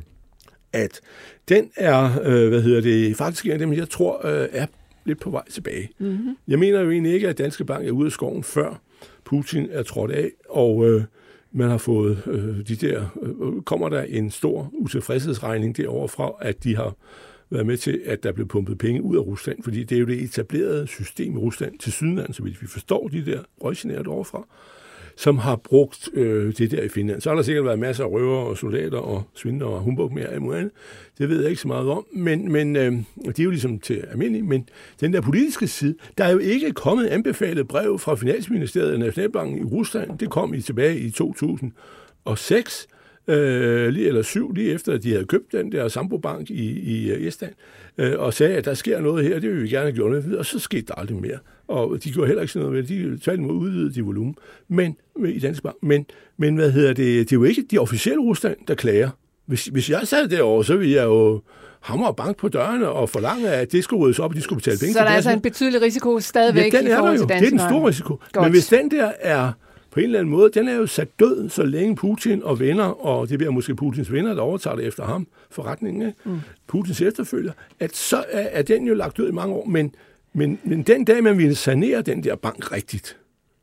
At den er, øh, hvad hedder det, faktisk en af dem, jeg tror, øh, er lidt på vej tilbage. Mm-hmm. Jeg mener jo egentlig ikke, at Danske Bank er ude af skoven, før Putin er trådt af, og øh, man har fået øh, de der, øh, kommer der en stor utilfredshedsregning derovre fra, at de har været med til, at der blev pumpet penge ud af Rusland, fordi det er jo det etablerede system i Rusland til Sydland, så vidt vi forstår de der røggenerer derovre fra, som har brugt øh, det der i Finland. Så har der sikkert været masser af røver og soldater og svindler og humbug mere af muligt. Det ved jeg ikke så meget om, men, men øh, det er jo ligesom til almindelig. Men den der politiske side, der er jo ikke kommet anbefalet brev fra Finansministeriet og Nationalbanken i Rusland. Det kom i tilbage i to tusind og seks, øh, lige eller syv, lige efter at de havde købt den der Sampo-bank i, i Estland, øh, og sagde, at der sker noget her, det vil vi gerne have gjort noget ved, og så skete der aldrig mere. Og de gjorde heller ikke sådan noget ved det. De tværtimod udvidede de volumen. Men, i Danske Bank. Men, men hvad hedder det? Det er jo ikke de officielle Rusland, der klager. Hvis, hvis jeg sad derovre, så ville jeg jo hamre og bank på dørene og forlange, at det skulle ryddes op, og de skulle betale penge. Så der er altså en betydelig risiko stadigvæk ja, i forhold til Danske Bank. Det er den store risiko. Godt. Men hvis den der er på en eller anden måde, den er jo sat død, så længe Putin og venner, og det bliver måske Putins venner, der overtager det efter ham, forretningen, mm. Putins efterfølger, at så er, er den jo lagt død i mange år, men Men, men den dag, man ville sanere den der bank rigtigt,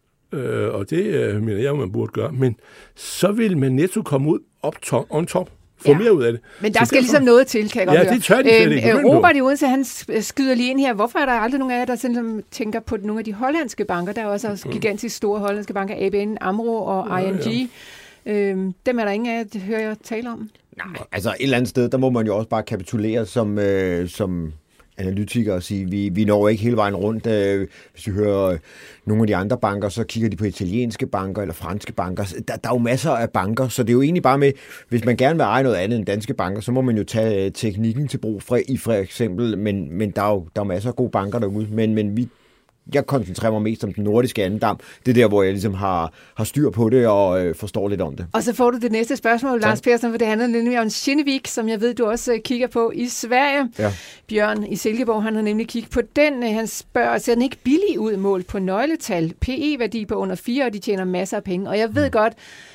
øh, og det øh, mener jeg, man burde gøre, men så vil man netto komme ud op to- on top, få ja. mere ud af det. Men der så skal derfor, ligesom noget til, kan jeg godt ja, høre. det tør de slet ikke. Øh, Robert i Odense, han skyder lige ind her. Hvorfor er der aldrig nogen af jer, der sådan, tænker på nogle af de hollandske banker? Der er også, også gigantisk store hollandske banker, A B N, AMRO og I N G. Ja, ja. Øh, dem er der ingen af jer, det hører jeg tale om. Nej, altså et eller andet sted, der må man jo også bare kapitulere som... Øh, som analytikere og sige, vi, vi når ikke hele vejen rundt. Hvis vi hører nogle af de andre banker, så kigger de på italienske banker eller franske banker. Der, der er jo masser af banker, så det er jo egentlig bare med, hvis man gerne vil eje noget andet end danske banker, så må man jo tage teknikken til brug for, i for eksempel, men, men der er jo der er masser af gode banker derude, men, men vi jeg koncentrerer mig mest om den nordiske andendam. Det er der, hvor jeg ligesom har, har styr på det og øh, forstår lidt om det. Og så får du det næste spørgsmål, Lars Persson, for det handler nemlig om Kinnevik, som jeg ved, du også kigger på i Sverige. Ja. Bjørn i Silkeborg, han har nemlig kigget på den. Han spørger, ser den ikke billig ud målt på nøgletal? P E-værdi på under fire, og de tjener masser af penge. Og jeg ved mm. godt,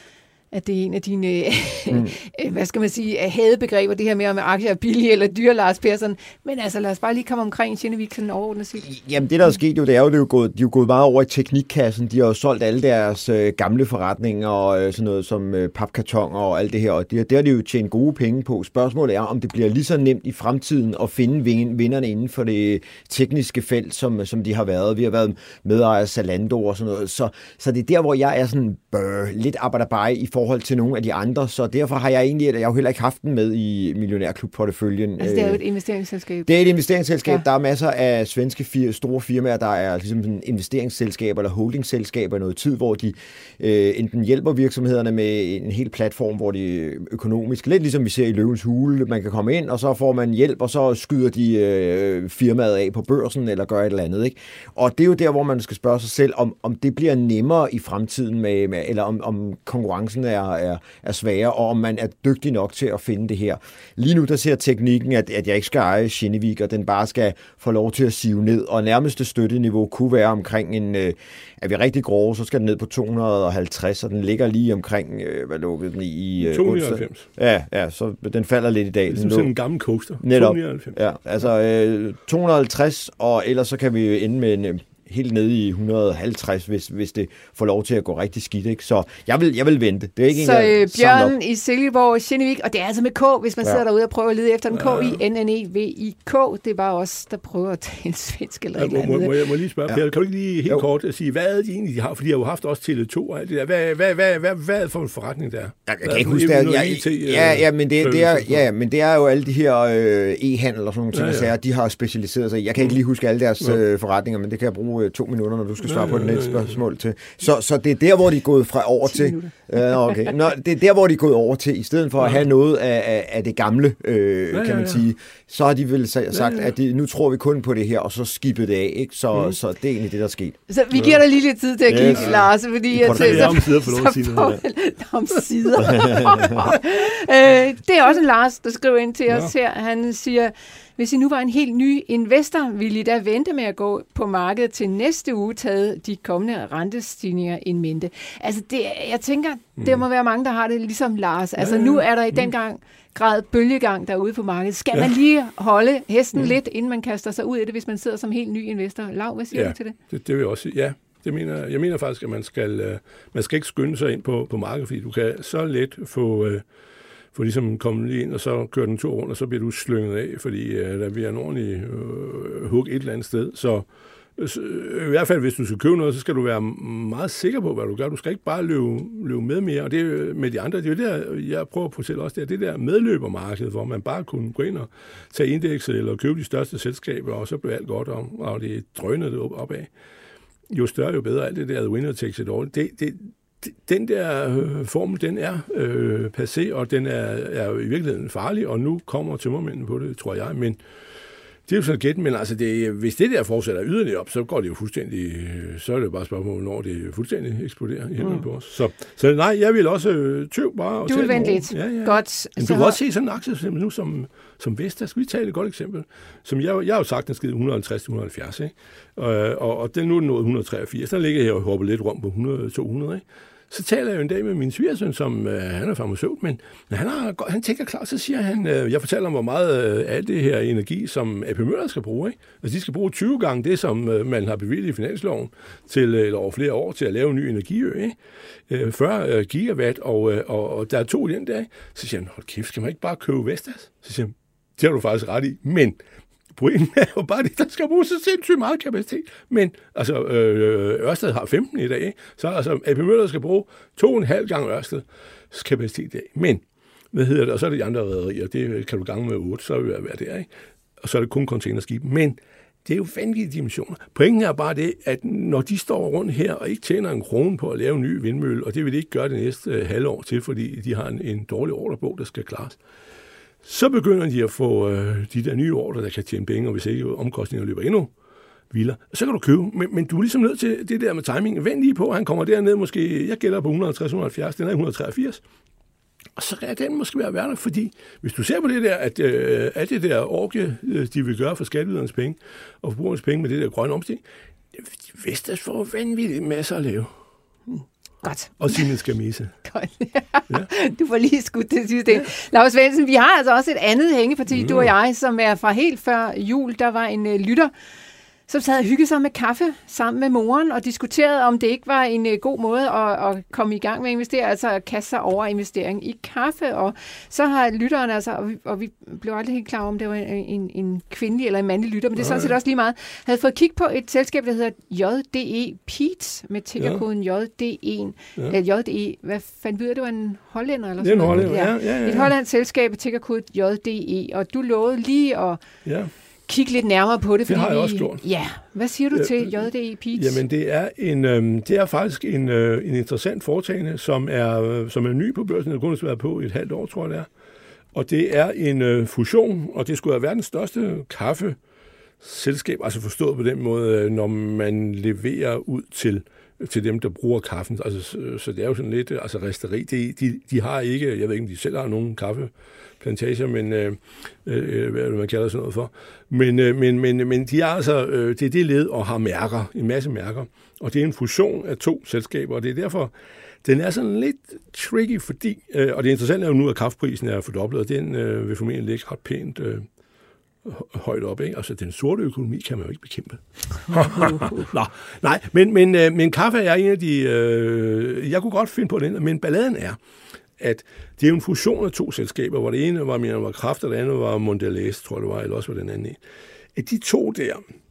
at det er en af dine, mm. hvad skal man sige, hadebegreber, det her med, om aktier er billige eller dyre, Lars Persson. Men altså, lad os bare lige komme omkring Kinnevik sådan overordnet set. Jamen, det der er sket jo, det er jo, det er jo gået, de er jo gået meget over i teknikkassen. De har jo solgt alle deres øh, gamle forretninger og øh, sådan noget som øh, papkartoner og alt det her, og det, det har de jo tjent gode penge på. Spørgsmålet er, om det bliver lige så nemt i fremtiden at finde vinderne inden for det tekniske felt, som, som de har været. Vi har været medejer af Zalando og sådan noget. Så, så det er der, hvor jeg er sådan bør, lidt arbejderbar i forhold til nogle af de andre, så derfor har jeg egentlig, jeg har jo heller ikke haft den med i Millionærklub-porteføljen. Altså det er jo et investeringsselskab. Det er et investeringsselskab. Ja. Der er masser af svenske fir, store firmaer, der er ligesom sådan investeringsselskaber eller holdingselskaber i noget tid, hvor de øh, enten hjælper virksomhederne med en hel platform, hvor de økonomisk, lidt ligesom vi ser i Løvens Hule, man kan komme ind, og så får man hjælp, og så skyder de øh, firmaet af på børsen, eller gør et eller andet. Ikke? Og det er jo der, hvor man skal spørge sig selv, om, om det bliver nemmere i fremtiden, med, med, eller om, om konkurrencen er, er, er sværere, og om man er dygtig nok til at finde det her. Lige nu, der ser teknikken, at, at jeg ikke skal eje Kinnevik, og den bare skal få lov til at sive ned, og nærmeste støtteniveau kunne være omkring en, øh, er vi rigtig grove, så skal den ned på to hundrede og halvtreds, og den ligger lige omkring, øh, hvad lukkede den i? Øh, to hundrede og halvfems. Ja, ja, så den falder lidt i dag. Det er sådan en gammel coaster. Netop. to hundrede og halvfems. Ja, altså øh, to hundrede og halvtreds, og ellers så kan vi ende med en helt nede i et hundrede og halvtreds, hvis, hvis det får lov til at gå rigtig skidt. Ikke? Så jeg vil, jeg vil vente. Det er ikke så en, øh, Bjørn i Silkeborg, Kinnevik, og det er altså med K, hvis man ja. sidder derude og prøver at lede efter den. K I N N E V I K. Det er bare os, der prøver at tale svensk eller ja, et eller andet. Må, må, jeg, må lige spørge, ja. Per, kan du ikke lige helt jo. kort at sige, hvad er det egentlig, de har? Fordi de har jo haft også Tele to og alt det der. Hvad, hvad, hvad, hvad, hvad er det for en forretning, der er? Jeg, jeg kan ikke huske det. Ja, ja, ja, men det, det er, ja, men det er jo alle de her øh, e-handel og sådan nogle ting, ja, ja. de har specialiseret sig i. Jeg kan ikke lige huske alle deres øh, forretninger, men det kan jeg bruge øh, to minutter, når du skal svare ja, på det næste spørgsmål til. Så, så det er der, hvor de er gået fra over til. Uh, okay. Nå, det er der, hvor de er gået over til, i stedet for ja. at have noget af, af, af det gamle, øh, ja, ja, kan man sige. Så har de vel sagt, ja, ja. at de, nu tror vi kun på det her, og så skibet det af. Ikke? Så, mm. så det er egentlig det, der er sket. Så vi giver dig lige lidt tid til at kigge, yes. Lars, fordi jeg tænker, så, om sider for lov at sige det. Om sider. øh, det er også en Lars, der skriver ind til ja. os her. Han siger, hvis I nu var en helt ny investor, ville I da vente med at gå på markedet til næste uge, taget de kommende rentestigninger in mente. Altså, det, jeg tænker, mm. der må være mange, der har det ligesom Lars. Altså, ja, ja. nu er der i den gang grad bølgegang derude på markedet. Skal ja. man lige holde hesten mm. lidt, inden man kaster sig ud i det, hvis man sidder som helt ny investor? Lav, hvad siger ja, du til det? det? Det vil jeg også sige. Ja, det mener, jeg mener faktisk, at man skal, man skal ikke skynde sig ind på, på markedet, fordi du kan så let få... for ligesom komme lige ind, og så kører den tur rundt, og så bliver du slynget af, fordi øh, der bliver en ordentlig øh, hug et eller andet sted. Så øh, i hvert fald, hvis du skal købe noget, så skal du være meget sikker på, hvad du gør. Du skal ikke bare løbe, løbe med mere, og det er med de andre. Det er jo der, jeg prøver at fortælle også, det er det der medløbermarked, hvor man bare kunne gå ind og tage indekset, eller købe de største selskaber, og så bliver alt godt, og, og det drønede det opad. Jo større, jo bedre. Alt det der, the winner takes it all. Det, det Den der øh, formel, den er øh, passé, og den er, er jo i virkeligheden farlig, og nu kommer tømmermændene på det, tror jeg. Men det er jo sådan gæt, men altså det, hvis det der fortsætter yderligere op, så går det jo fuldstændig, så er det jo bare spørgsmål, når det fuldstændig eksploderer i himlen mm. på os. Så, så nej, jeg vil også øh, tøv bare. Og du vil vente lidt. Ja, ja. Godt. Men du kan også se sådan en aktie nu som, som Vestas. Skal vi tage et godt eksempel? Som jeg, jeg har jo sagt, den skide et hundrede og halvtreds til et hundrede og halvfjerds, ikke? Og, og, og den nu er den nået et hundrede og treogfirs. Der ligger her og hopper lidt rundt på hundrede til to hundrede, ikke? Så taler jeg jo en dag med min svigersøn, som øh, han er farmaceut, men han, har, han tænker klart, så siger han, øh, jeg fortæller om, hvor meget øh, af det her energi, som A P Møller skal bruge. Ikke? Altså, de skal bruge tyve gange det, som øh, man har bevilget i finansloven til, øh, eller over flere år til at lave en ny energiø. Ikke? Øh, fyrre øh, gigawatt, og, øh, og, og der er to i den der. Ikke? Så siger han, hold kæft, skal man ikke bare købe Vestas? Så siger han, det har du faktisk ret i, men... Problemet er jo bare det, der skal bruge så sindssygt meget kapacitet. Men altså, øh, Ørsted har femten i dag, ikke? Så altså, A P Møller skal bruge to og en halv gang Ørsteds kapacitet i dag. Men, hvad hedder det? Og så er det de andre rederier, det kan du gange med otte, så vil jeg være der, ikke? Og så er det kun containerskib. Men det er jo vanvittige dimensioner. Pointen er bare det, at når de står rundt her og ikke tjener en krone på at lave en ny vindmølle, og det vil de ikke gøre det næste øh, halve år til, fordi de har en, en dårlig ordrebog, der skal klares, så begynder de at få øh, de der nye ordre, der kan tjene penge, og hvis ikke omkostninger løber endnu vildere, så kan du købe. Men, men du er ligesom nødt til det der med timing. Vend lige på, han kommer derned måske, jeg gælder på et hundrede og halvtreds til et hundrede og halvfjerds, den er et hundrede og treogfirs. Og så kan den måske være værd, fordi hvis du ser på det der, at øh, alt det der orgie, de vil gøre for skatteydernes penge, og forbrugernes penge med det der grønne omstilling, Vestas får vanvittigt masser at lave. Godt. Og Siemens Gamesa. Godt. Ja. Du får lige skudt det sidste. Ja. Lars Svendsen, vi har altså også et andet hængeparti, mm. du og jeg, som er fra helt før jul. Der var en uh, lytter, som sad og hyggede sig med kaffe sammen med moren og diskuterede, om det ikke var en uh, god måde at, at komme i gang med at investere, altså at kaste sig over investering i kaffe. Og så har lytteren altså, og vi, og vi blev aldrig helt klar om det var en, en kvindelig eller en mandlig lytter, men det er sådan set også lige meget, havde fået kig på et selskab, der hedder J D E Peets, med tickerkoden ja. J D E. Ja. J D E, hvad fandt vi ud af, det var en hollænder eller sådan noget? Det er en hollænder, ja. ja, ja, ja. Et hollandsk selskab med tickerkoden J D E, og du lovede lige at ja. kigge lidt nærmere på det. Det har jeg vi, også gjort. Ja, hvad siger du til J D E Peets? Jamen, det er, en, øh, det er faktisk en, øh, en interessant foretagende, som er, øh, som er ny på børsen. Det kunne have været på et halvt år, tror jeg det er. Og det er en øh, fusion, og det skulle være verdens største kaffeselskab, altså forstået på den måde, når man leverer ud til til dem, der bruger kaffen. Altså, så, så det er jo sådan lidt, altså resteri, de, de, de har ikke, jeg ved ikke, om de selv har nogen kaffeplantager, men øh, øh, hvad er det, man kalder sådan noget for. Men, øh, men, men, men de er altså, øh, det er det led og har mærker, en masse mærker. Og det er en fusion af to selskaber, og det er derfor, den er sådan lidt tricky, fordi, øh, og det interessante er jo nu, at kaffeprisen er fordoblet, og den øh, vil formentlig ligge ret pænt øh, højt op, ikke? Altså, den sorte økonomi kan man jo ikke bekæmpe. Nå, nej, men, men, øh, men kaffe er en af de... Øh, jeg kunne godt finde på den, men balladen er, at det er jo en fusion af to selskaber, hvor det ene var, mere, var Kraft, og det andet var Mondelez, tror jeg det var, eller også var den anden en. At de to der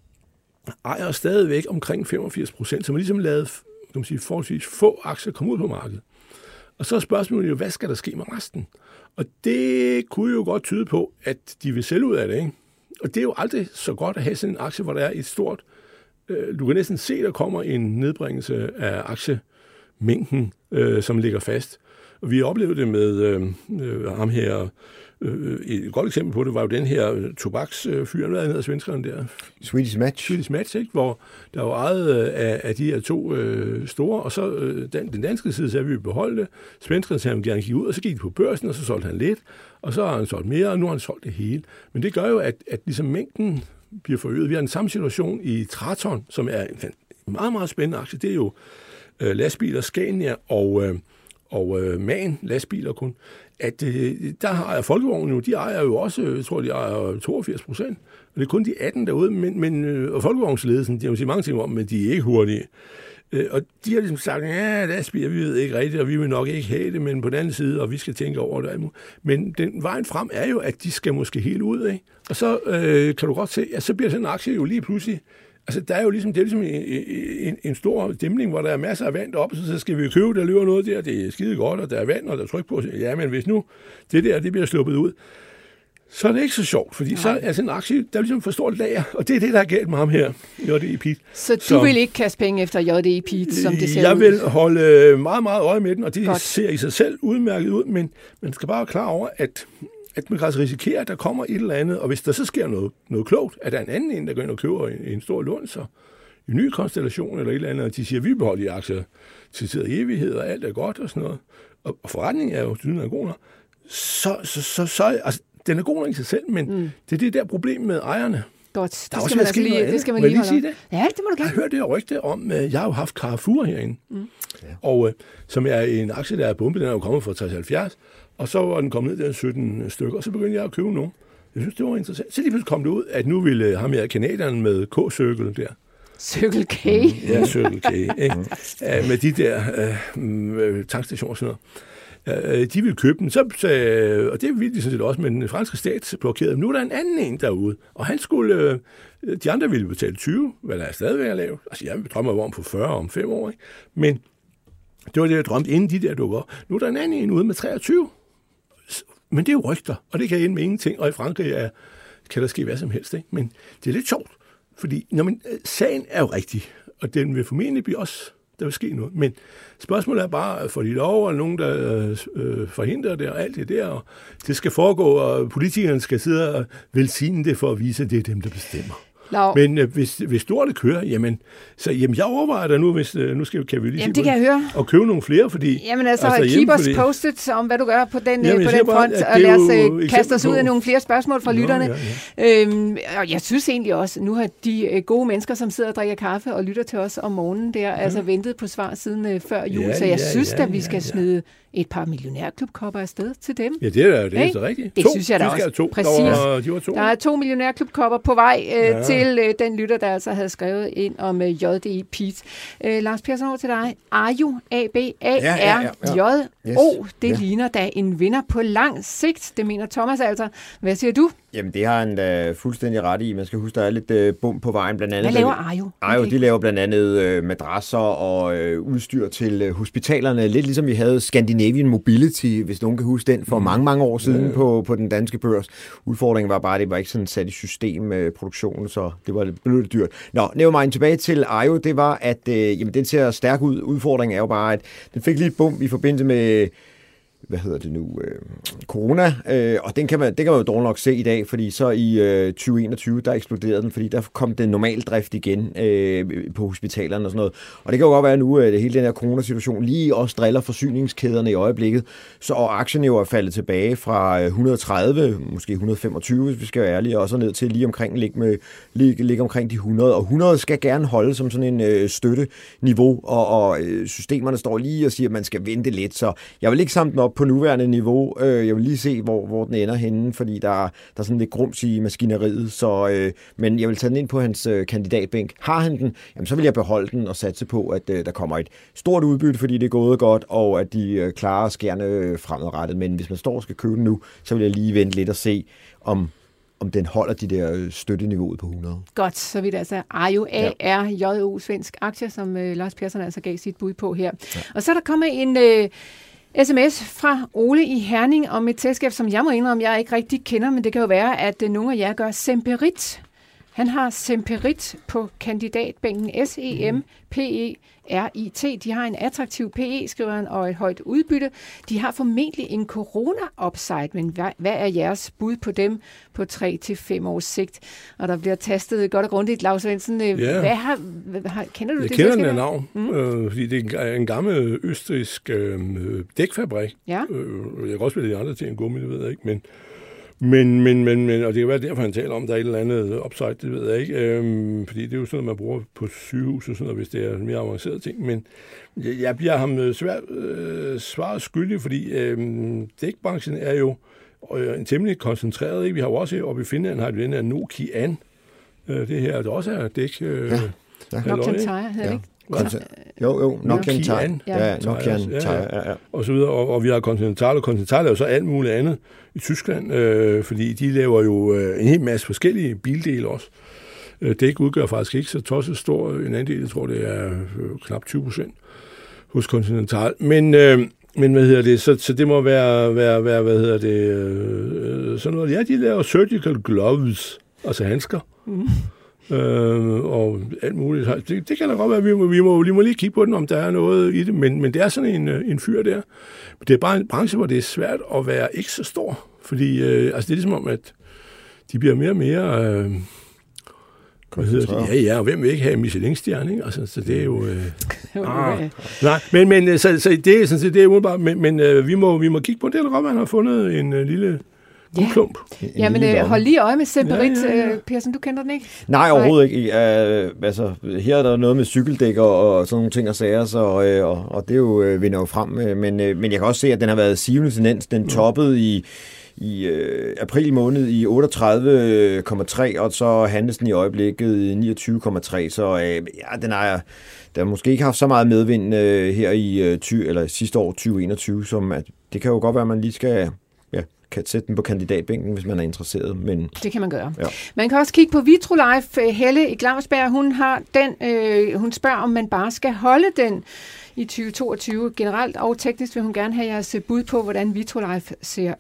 ejer stadigvæk omkring femogfirs procent, som har ligesom lavet, kan man sige, forholdsvis få aktier komme ud på markedet. Og så er spørgsmålet jo, hvad skal der ske med resten? Og det kunne jo godt tyde på, at de vil sælge ud af det, ikke? Og det er jo aldrig så godt at have sådan en aktie, hvor der er et stort... Øh, du kan næsten se, der kommer en nedbringelse af aktiemængden, øh, som ligger fast. Og vi oplevede det med øh, øh, ham her... Øh, et godt eksempel på det var jo den her tobaksfyren, hvad hedder svenskeren der? Swedish Match. Swedish Match, ikke? Hvor der var ejet af, af de her to øh, store, og så øh, den, den danske side sagde, at vi ville beholde det. Svenskeren sagde, at han gerne gik ud, og så gik de på børsen, og så solgte han lidt, og så har han solgt mere, og nu har han solgt det hele. Men det gør jo, at, at ligesom mængden bliver forøget. Vi har den samme situation i Traton, som er en meget, meget spændende aktie. Det er jo øh, lastbiler, Scania og... Øh, og øh, man, lastbiler kun, at øh, der har Folkevognen jo, de ejer jo også, jeg tror, de ejer toogfirs procent, og det er kun de atten derude, men, men øh, og Folkevognsledelsen, de har jo sige mange ting om, men de er ikke hurtige. Øh, og de har ligesom sagt, ja, lastbiler, vi ved ikke rigtigt, og vi vil nok ikke have det, men på den anden side, og vi skal tænke over det. Men den vejen frem er jo, at de skal måske helt ud, ikke? Og så øh, kan du godt se, at så bliver sådan en aktie jo lige pludselig. Altså, der er jo ligesom, det er ligesom en, en, en stor dæmning, hvor der er masser af vand oppe, så skal vi købe, der løber noget der, det er skide godt, og der er vand, og der er tryk på. Ja, men hvis nu det der, det bliver sluppet ud, så er det ikke så sjovt, fordi Nej. så er altså en aktie, der er ligesom for stort lager, og det er det, der er galt med ham her, J D E Peet. Så du så, vil ikke kaste penge efter J D E Peet, som det ser jeg ud? Jeg vil holde meget, meget øje med den, og det godt. Ser i sig selv udmærket ud, men man skal bare være klar over, at at man kan altså risikere, at der kommer et eller andet, og hvis der så sker noget, noget klogt, at der er en anden en, der går ind og køber en, en stor lån, så en ny konstellation eller et eller andet, og de siger, at vi beholder de aktier til tid og evighed, og alt er godt og sådan noget, og, og forretningen er jo tydeligt er god nok, så, så, så, så altså, den er god nok i sig selv, men mm. det er det der problem med ejerne. Godt, det skal, man altså lige, det skal man lige holde sige det? Ja, det må du gerne. Jeg har hørt det her rygte om, jeg har jo haft Carrefour herinde, mm. og som er en aktie, der er bumpet, den er jo kommet fra tres halvfjerds, og så var den kommet ned der sytten stykker, og så begyndte jeg at købe nogen. Jeg synes, det var interessant. Så lige pludselig kom det ud, at nu ville ham her kanadieren med K-Circle der. Circle K? Mm, ja, Circle K. Ikke? Uh, med de der uh, tankstationer og sådan noget. Uh, de ville købe den, så, så, og det ville de sådan set også, men den franske stat blokerede. Nu er der en anden en derude, og han skulle, uh, de andre ville betale tyve, hvad der er stadigvæk at lave. Altså, jeg drømmer om på fyrre om fem år, ikke? Men det var det, jeg drømte, inden de der dukker op. Nu er der en anden en ude med treogtyve. Men det er jo rygter, og det kan ende med ingenting. Og i Frankrig er, kan der ske hvad som helst. Ikke? Men det er lidt sjovt, fordi når man, sagen er jo rigtig, og den vil formentlig blive også, der vil ske noget. Men spørgsmålet er bare, for de lov, og nogen, der øh, forhindrer det, og alt det der, og det skal foregå, og politikerne skal sidde og velsigne det for at vise, at det er dem, der bestemmer. Men øh, hvis, hvis lortet kører, jamen, så, jamen, jeg overvejer da nu, hvis, øh, nu skal, kan vi lige jamen, det kan jeg høre. Og købe nogle flere, fordi... Jamen altså, altså keep us posted om, hvad du gør på den, jamen, på den front, bare, og lad os øh, kaste os ud af nogle flere spørgsmål fra Nå, lytterne. Ja, ja. Øhm, og jeg synes egentlig også, nu har de øh, gode mennesker, som sidder og drikker kaffe og lytter til os om morgenen, der ja. altså ventet på svar siden øh, før jul, ja, så jeg ja, synes ja, at vi skal ja, ja. smide et par millionærklubkopper afsted til dem. Ja, det er jo det, er så rigtigt. Det to. synes jeg da også. To. Præcis. Der, var, de var to. Der er to millionærklubkopper på vej øh, ja. til øh, den lytter, der altså havde skrevet ind om øh, J D E Pete. Øh, Lars Persson, over til dig. Arjo, A B A R J O. Det yes. ligner da en vinder på lang sigt. Det mener Thomas altså. Hvad siger du? Jamen, det har han da fuldstændig ret i. Man skal huske, der er lidt øh, bum på vejen. Blandt andet, hvad laver Arjo? Arjo, okay. de laver blandt andet øh, madrasser og øh, udstyr til øh, hospitalerne. Lidt ligesom vi havde Scandinavian Mobility, hvis nogen kan huske den, for mm. mange, mange år siden ja. på, på den danske børs. Udfordringen var bare, at det var ikke sådan sat i system med produktionen, så det var lidt, lidt dyrt. Nå, nævner tilbage til Arjo, det var, at øh, jamen, den ser stærk ud. Udfordringen er jo bare, at den fik lidt bum i forbindelse med hvad hedder det nu, øh, corona, øh, og den kan man, det kan man jo dårligt nok se i dag, fordi så i øh, tyve enogtyve, der eksploderede den, fordi der kom den normal drift igen øh, på hospitalerne og sådan noget. Og det kan jo godt være nu, at hele den her coronasituation lige også driller forsyningskæderne i øjeblikket, så og aktien jo er faldet tilbage fra et hundrede og tredive, måske et hundrede og femogtyve, hvis vi skal være ærlige, og så ned til lige omkring, ligge, med, ligge, ligge omkring de hundrede, og hundrede skal gerne holde som sådan en øh, støtteniveau, og, og øh, systemerne står lige og siger, at man skal vente lidt, så jeg vil ikke samle den op på nuværende niveau. Jeg vil lige se, hvor, hvor den ender henne, fordi der, der er sådan lidt grums i maskineriet, så, øh, men jeg vil tage den ind på hans øh, kandidatbænk. Har han den, jamen, så vil jeg beholde den og satse på, at øh, der kommer et stort udbytte, fordi det er gået godt, og at de øh, klarer skærne øh, fremadrettet. Men hvis man står og skal købe den nu, så vil jeg lige vente lidt og se, om om den holder de der støtteniveauet på hundrede. Godt, så vidt altså Arjo A R J O svensk aktie, som øh, Lars Persson altså gav sit bud på her. Ja. Og så er der kommet en øh, sms fra Ole i Herning om et selskab, som jeg må indrømme, jeg ikke rigtig kender, men det kan jo være, at nogle af jer gør Semperit. Han har Semperit på kandidatbænken. S E M P E R I T. De har en attraktiv P E, skriver han, og et højt udbytte. De har formentlig en corona-upside, men hvad, hvad er jeres bud på dem på tre til fem års sigt? Og der bliver tastet godt og grundigt. Lars Svendsen, ja. hvad har, har, kender du jeg det? Jeg kender den af navn, mm. øh, fordi det er en gammel østrigsk øh, dækfabrik. Ja. Øh, jeg kan også vælge de andre ting end gummi, det ved jeg ikke, men Men, men, men, men, og det kan være derfor, han taler om, der er et eller andet upside, det ved jeg ikke, øhm, fordi det er jo sådan, man bruger på sygehus og sådan noget, hvis det er mere avancerede ting, men jeg, jeg bliver ham svært øh, svaret skyldig, fordi øh, dækbranchen er jo øh, en temmelig koncentreret, ikke? Vi har jo også oppe i Finland, har vi den her Nokian, øh, det her, der også er dæk. Øh, ja, ja. Nokian Tire, hedder det ikke? Konti- jo, jo, Nokian Tire. Ja, Nokian Tire, ja, ja. Og så videre, og, og vi har Continental, og Continental er jo så alt muligt andet i Tyskland, øh, fordi de laver jo øh, en hel masse forskellige bildele også. Øh, dæk udgør faktisk ikke så tosset stor en andel, jeg tror det er øh, knap tyve procent hos Continental, men øh, men hvad hedder det, så, så det må være, være, være hvad hedder det, øh, sådan noget, ja, de laver surgical gloves, altså handsker. Mm. Øh, og alt muligt. Det, det kan da godt være, at vi må, vi, må, vi må lige kigge på den, om der er noget i det, men, men det er sådan en, en fyr der. Det er bare en branche, hvor det er svært at være ikke så stor, fordi øh, altså det er ligesom om, at de bliver mere og mere øh, hvad hedder det? Ja, ja, og hvem vil ikke have en Michelin-stjerne, ikke? Altså, så det er jo... Øh, ah, nej, men, men så, så det er sådan set, det er udenbart, men, men øh, vi, må, vi må kigge på det, eller godt, man har fundet en øh, lille... Ja. Klump. Ja, men øh, hold lige øje med Semperit. Ja, ja, ja. Persson, du kender den ikke? Nej, overhovedet Nej. ikke. Uh, altså, her er der noget med cykeldæk og, og sådan nogle ting og sager, så, uh, og, og det er jo, uh, vinder jo frem. Uh, men, uh, men jeg kan også se, at den har været sivende tendens. Den toppede i, i uh, april måned i otteogtredive komma tre, og så handles den i øjeblikket i niogtyve komma tre. Så uh, ja, den har der har måske ikke haft så meget medvind uh, her i uh, ty, eller sidste år tyve enogtyve, som at det kan jo godt være, at man lige skal... kan sætte den på kandidatbænken, hvis man er interesseret. Men det kan man gøre. Ja. Man kan også kigge på Vitrolife. Helle i Glamsberg, hun har den, øh, hun spørger, om man bare skal holde den i tyve toogtyve generelt, og teknisk vil hun gerne have jeres bud på, hvordan Vitrolife ser ud.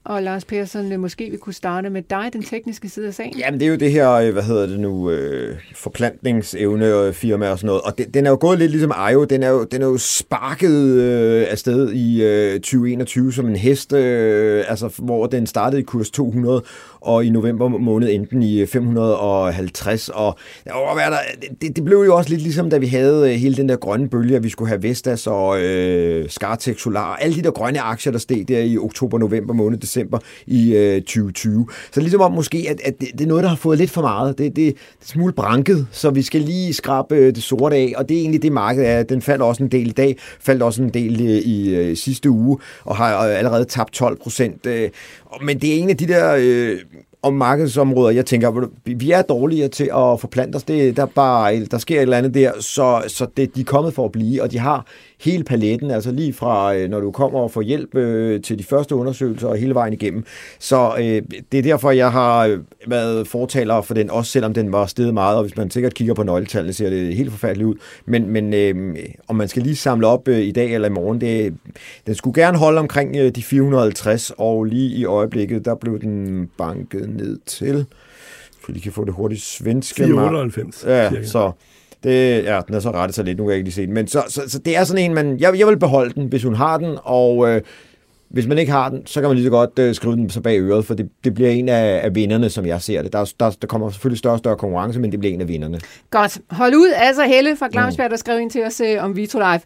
Og Lars Persson, måske vi kunne starte med dig, den tekniske side af sagen. Jamen, det er jo det her, hvad hedder det nu, øh, forplantningsevne og firma og sådan noget. Og det, den er jo gået lidt ligesom Ajo. Den er jo, den er jo sparket øh, afsted i øh, tyve enogtyve som en hest, øh, altså, hvor den startede i kurs to hundrede, og i november måned enten i fem hundrede og halvtreds. Og der, det, det blev jo også lidt ligesom, da vi havde hele den der grønne bølge, at vi skulle have Vestas og øh, Skartek Solar, alle de der grønne aktier, der steg der i oktober, november måned, december i øh, tyve tyve. Så ligesom om måske, at, at det, det er noget, der har fået lidt for meget. Det, det, det er smule branket, så vi skal lige skrabe øh, det sorte af, og det er egentlig det marked er. Den faldt også en del i dag, faldt også en del i, i øh, sidste uge, og har øh, allerede tabt tolv procent. Øh, men det er en af de der øh, om markedsområder, jeg tænker, vi er dårligere til at forplante os. Det, der, bare, der sker et eller andet der, så, så det, de er kommet for at blive, og de har hele paletten, altså lige fra, når du kommer og får hjælp øh, til de første undersøgelser og hele vejen igennem. Så øh, det er derfor, jeg har været fortaler for den, også selvom den var steget meget, og hvis man sikkert kigger på nøgletallene, ser det helt forfærdeligt ud. Men, men øh, om man skal lige samle op øh, i dag eller i morgen, det, den skulle gerne holde omkring øh, de fire hundrede og halvtreds, og lige i øjeblikket, der blev den banket ned til, for de kan få det hurtigt svenske. fire hundrede og halvfems. Ja, cirka. Så det, ja, den er så rettet sig lidt, nu kan jeg ikke lige se den. Men så, så, så det er sådan en, man, jeg, jeg vil beholde den, hvis hun har den, og øh, hvis man ikke har den, så kan man lige så godt øh, skrive den så bag øret, for det, det bliver en af, af vinderne, som jeg ser det. Der, der, der kommer selvfølgelig større og større konkurrence, men det bliver en af vinderne. Godt. Hold ud, altså Helle fra Glamsberg, der skrev ind til os øh, om Vitrolife.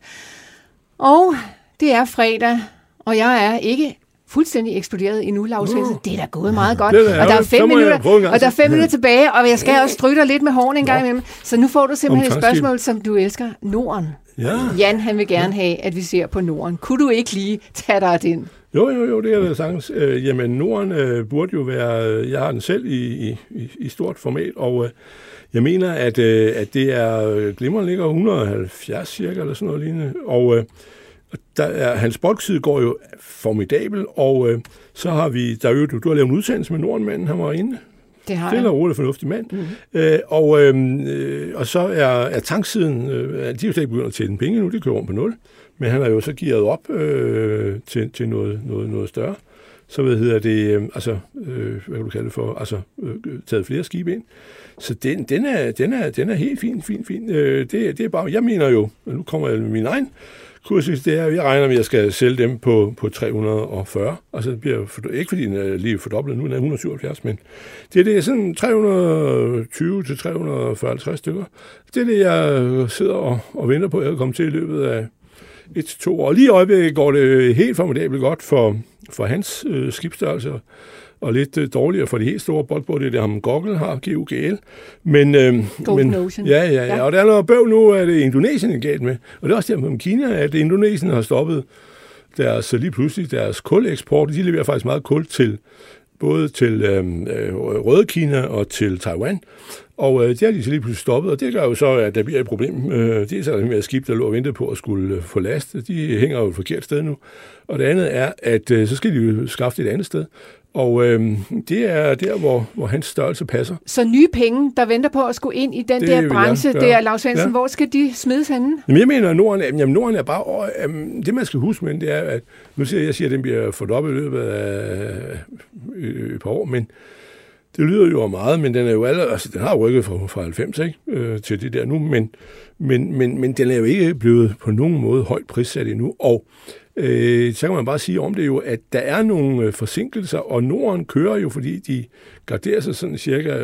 Og det er fredag, og jeg er ikke fuldstændig eksploderet endnu, Lars Svendsen. Uh. Det er da gået meget godt. Er og der er fem minutter, og der er fem minutter tilbage, og jeg skal også stryge dig lidt med hårene en gang imellem. Så nu får du simpelthen et spørgsmål, som du elsker. Norden. Ja. Jan, han vil gerne have, at vi ser på Norden. Kunne du ikke lige tage dig ind? Jo, jo, jo, det er det sagtens. Øh, jamen, Norden øh, burde jo være, jeg har den selv i, i, i stort format, og øh, jeg mener, at, øh, at det er, glimrende ligger et hundrede og halvfjerds cirka, eller sådan noget lignende, og øh, der er, hans bolkside går jo formidabel, og øh, så har vi, der er jo, du, du har lavet en udsendelse med Nordenmanden, han var inde. Det har jeg. Det er en rolig, fornuftig mand. Mm-hmm. Øh, og, øh, og så er, er tanksiden, øh, de er jo slet ikke begyndt at tjene penge nu, de kører rundt på nul, men han har jo så gearet op øh, til, til noget, noget, noget større. Så hvad hedder det, øh, altså, øh, hvad kan du kalde det for, altså øh, taget flere skibe ind. Så den, den, er, den, er, den er helt fin, fin, fin. Øh, det, det er bare, jeg mener jo, nu kommer jeg med min egen kursus, det er, jeg regner med, at jeg skal sælge dem på, på tre hundrede og fyrre. Altså, det bliver for, ikke fordi den er lige fordoblet, nu er den et hundrede og syvoghalvfjerds, men det er det, sådan tre hundrede og tyve til tre hundrede og fyrre halvtreds stykker. Det er det, jeg sidder og, og venter på, at jeg kan komme til i løbet af et til to år. Lige i øjeblikket går det helt formidabelt godt for, for hans øh, skibsstørrelse, og lidt øh, dårligere for de helt store boldbåde. Det er det, ham Goggle har, G U G L. Men, øh, Golden men, Ocean. Ja, ja, ja, og der er noget bøv nu, at det Indonesien er galt med. Og det er også der med Kina, at Indonesien har stoppet deres, lige pludselig deres kuleksport. De leverer faktisk meget kul til både til øh, Røde Kina og til Taiwan. Og øh, det har de så lige pludselig stoppet, og det gør jo så, at der bliver et problem. Øh, det er så med skib, der lå og ventede på at skulle øh, få last. De hænger jo et forkert sted nu. Og det andet er, at øh, så skal de jo skaffe et andet sted. Og øh, det er der, hvor, hvor hans størrelse passer. Så nye penge, der venter på at skulle ind i den det der branche, der, Lars Svendsen, ja. Hvor skal de smides henne? Jamen, jeg mener, at Norden, jamen, Norden er bare... Øh, det, man skal huske, men det er, at... Nu siger jeg, jeg siger, at den bliver fordoblet i løbet af øh, et par år, men det lyder jo meget, men den er jo allerede... Altså, den har rykket fra, fra halvfems, ikke? Øh, til det der nu, men, men, men, men den er jo ikke blevet på nogen måde højt prissat endnu, og Øh, så kan man bare sige om det jo, at der er nogle forsinkelser, og Norden kører jo, fordi de garderer sig sådan cirka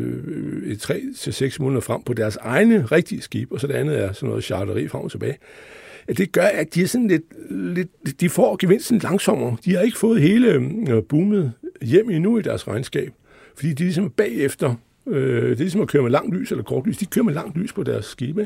øh, tre til seks måneder frem på deres egne rigtige skib, og så det andet er sådan noget charteri frem og tilbage. At det gør, at de er sådan lidt, lidt de får gevinsten langsommere. De har ikke fået hele øh, boomet hjem endnu i deres regnskab, fordi de ligesom er bagefter. Øh, det er ligesom at køre med langt lys eller kort lys. De kører med langt lys på deres skibe.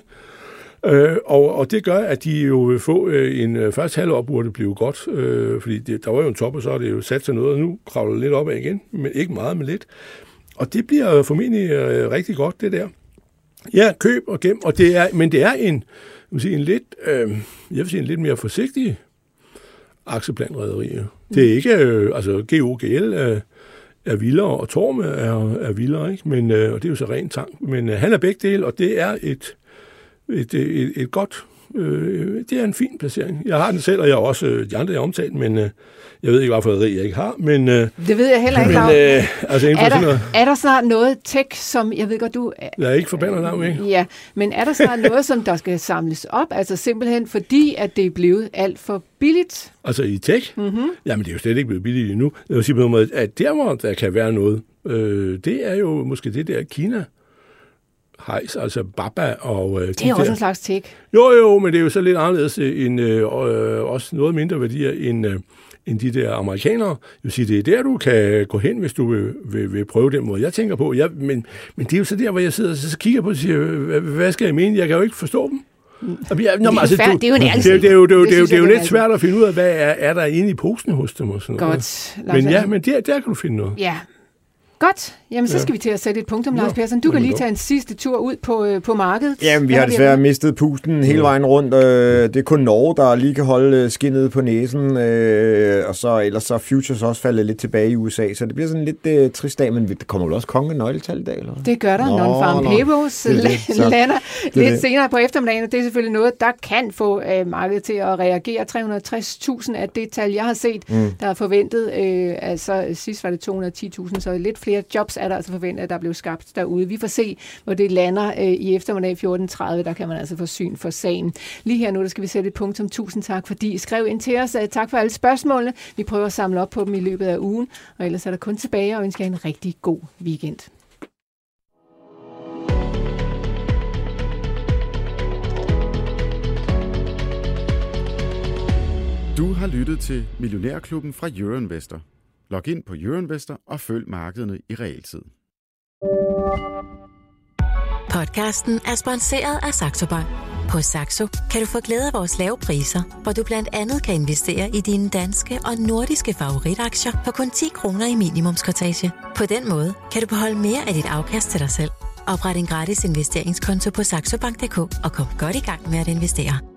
Øh, og, og det gør, at de jo vil få øh, en øh, første halvår burde blive godt, øh, fordi det, der var jo en top, og så er det jo sat til noget, og nu kravler det lidt opad igen, men ikke meget, men lidt. Og det bliver formentlig øh, rigtig godt, det der. Ja, køb og gem, og det er, men det er en, jeg vil sige, en lidt, øh, jeg vil sige, en lidt mere forsigtig aktieplanrederi. Mm. Det er ikke, øh, altså G O G L øh, er vildere, og Torme er, er vildere, ikke? Men, øh, og det er jo så ren tank. Men øh, han er begge dele, og det er et Et, et, et godt Øh, det er en fin placering. Jeg har den selv, og jeg har også øh, de andre, jeg har omtalt, men øh, jeg ved ikke, hvorfor jeg ikke har. Men, øh, det ved jeg heller ikke. Men, øh, altså, er, der, er der snart noget tech, som, jeg ved godt, du... Jeg er ikke forbandet navn, ikke? Ja, men er der snart noget, som der skal samles op? Altså simpelthen fordi, at det er blevet alt for billigt? Altså i tech? Mm-hmm. Jamen, det er jo slet ikke blevet billigt endnu. Jeg vil sige på en måde, at der, hvor der kan være noget, øh, det er jo måske det der Kina hejs, altså Baba og... Øh, det er de også der. En slags tech. Jo, jo, men det er jo så lidt anderledes end øh, øh, også noget mindre værdier end, øh, end de der amerikanere. Jeg vil sige, det er der, du kan gå hen, hvis du vil, vil, vil prøve den måde, jeg tænker på. Jeg, men, men det er jo så der, hvor jeg sidder og så kigger på og siger, hvad, hvad skal jeg mene? Jeg kan jo ikke forstå dem. Det er jo en ærlig Det er jo, det er jo, det er jo, det er jo lidt svært at finde ud af, hvad er, er der inde i posen hos dem og sådan noget. Godt. Men ja, men der, der kan du finde noget. Ja. Godt. Jamen, så skal ja. vi til at sætte et punktum, Lars Persson. Du kan lige tage en sidste tur ud på, øh, på markedet. Jamen, vi har desværre mistet pusten hele vejen rundt. Øh, det er kun Norge, der lige kan holde skinnet på næsen. Øh, og så ellers så futures også faldet lidt tilbage i U S A. Så det bliver sådan lidt øh, trist dag, men det kommer vel også kongenøgletal i dag, eller hvad? Det gør der. Non-farm payrolls lander lidt det. senere på eftermiddagen. Det er selvfølgelig noget, der kan få øh, markedet til at reagere. tre hundrede og tres tusind er det tal, jeg har set, mm. der er forventet. Øh, altså, sidst var det to hundrede og ti tusind, så lidt flere jobs er der altså forventet, at der blev skabt derude. Vi får se, hvor det lander øh, i eftermiddag fjorten tredive. Der kan man altså få syn for sagen. Lige her nu, der skal vi sætte et punktum. Tusind tak, fordi I skrev ind til os. Tak for alle spørgsmålene. Vi prøver at samle op på dem i løbet af ugen. Og ellers er der kun tilbage og ønsker en rigtig god weekend. Du har lyttet til Millionærklubben fra Euroinvestor. Log ind på Euroinvestor og følg markederne i realtid. Podcasten er sponsoreret af Saxo Bank. På Saxo kan du få glæde af vores lave priser, hvor du blandt andet kan investere i dine danske og nordiske favoritaktier for kun ti kroner i minimumskortage. På den måde kan du beholde mere af dit afkast til dig selv. Opret en gratis investeringskonto på saxobank punktum d k og kom godt i gang med at investere.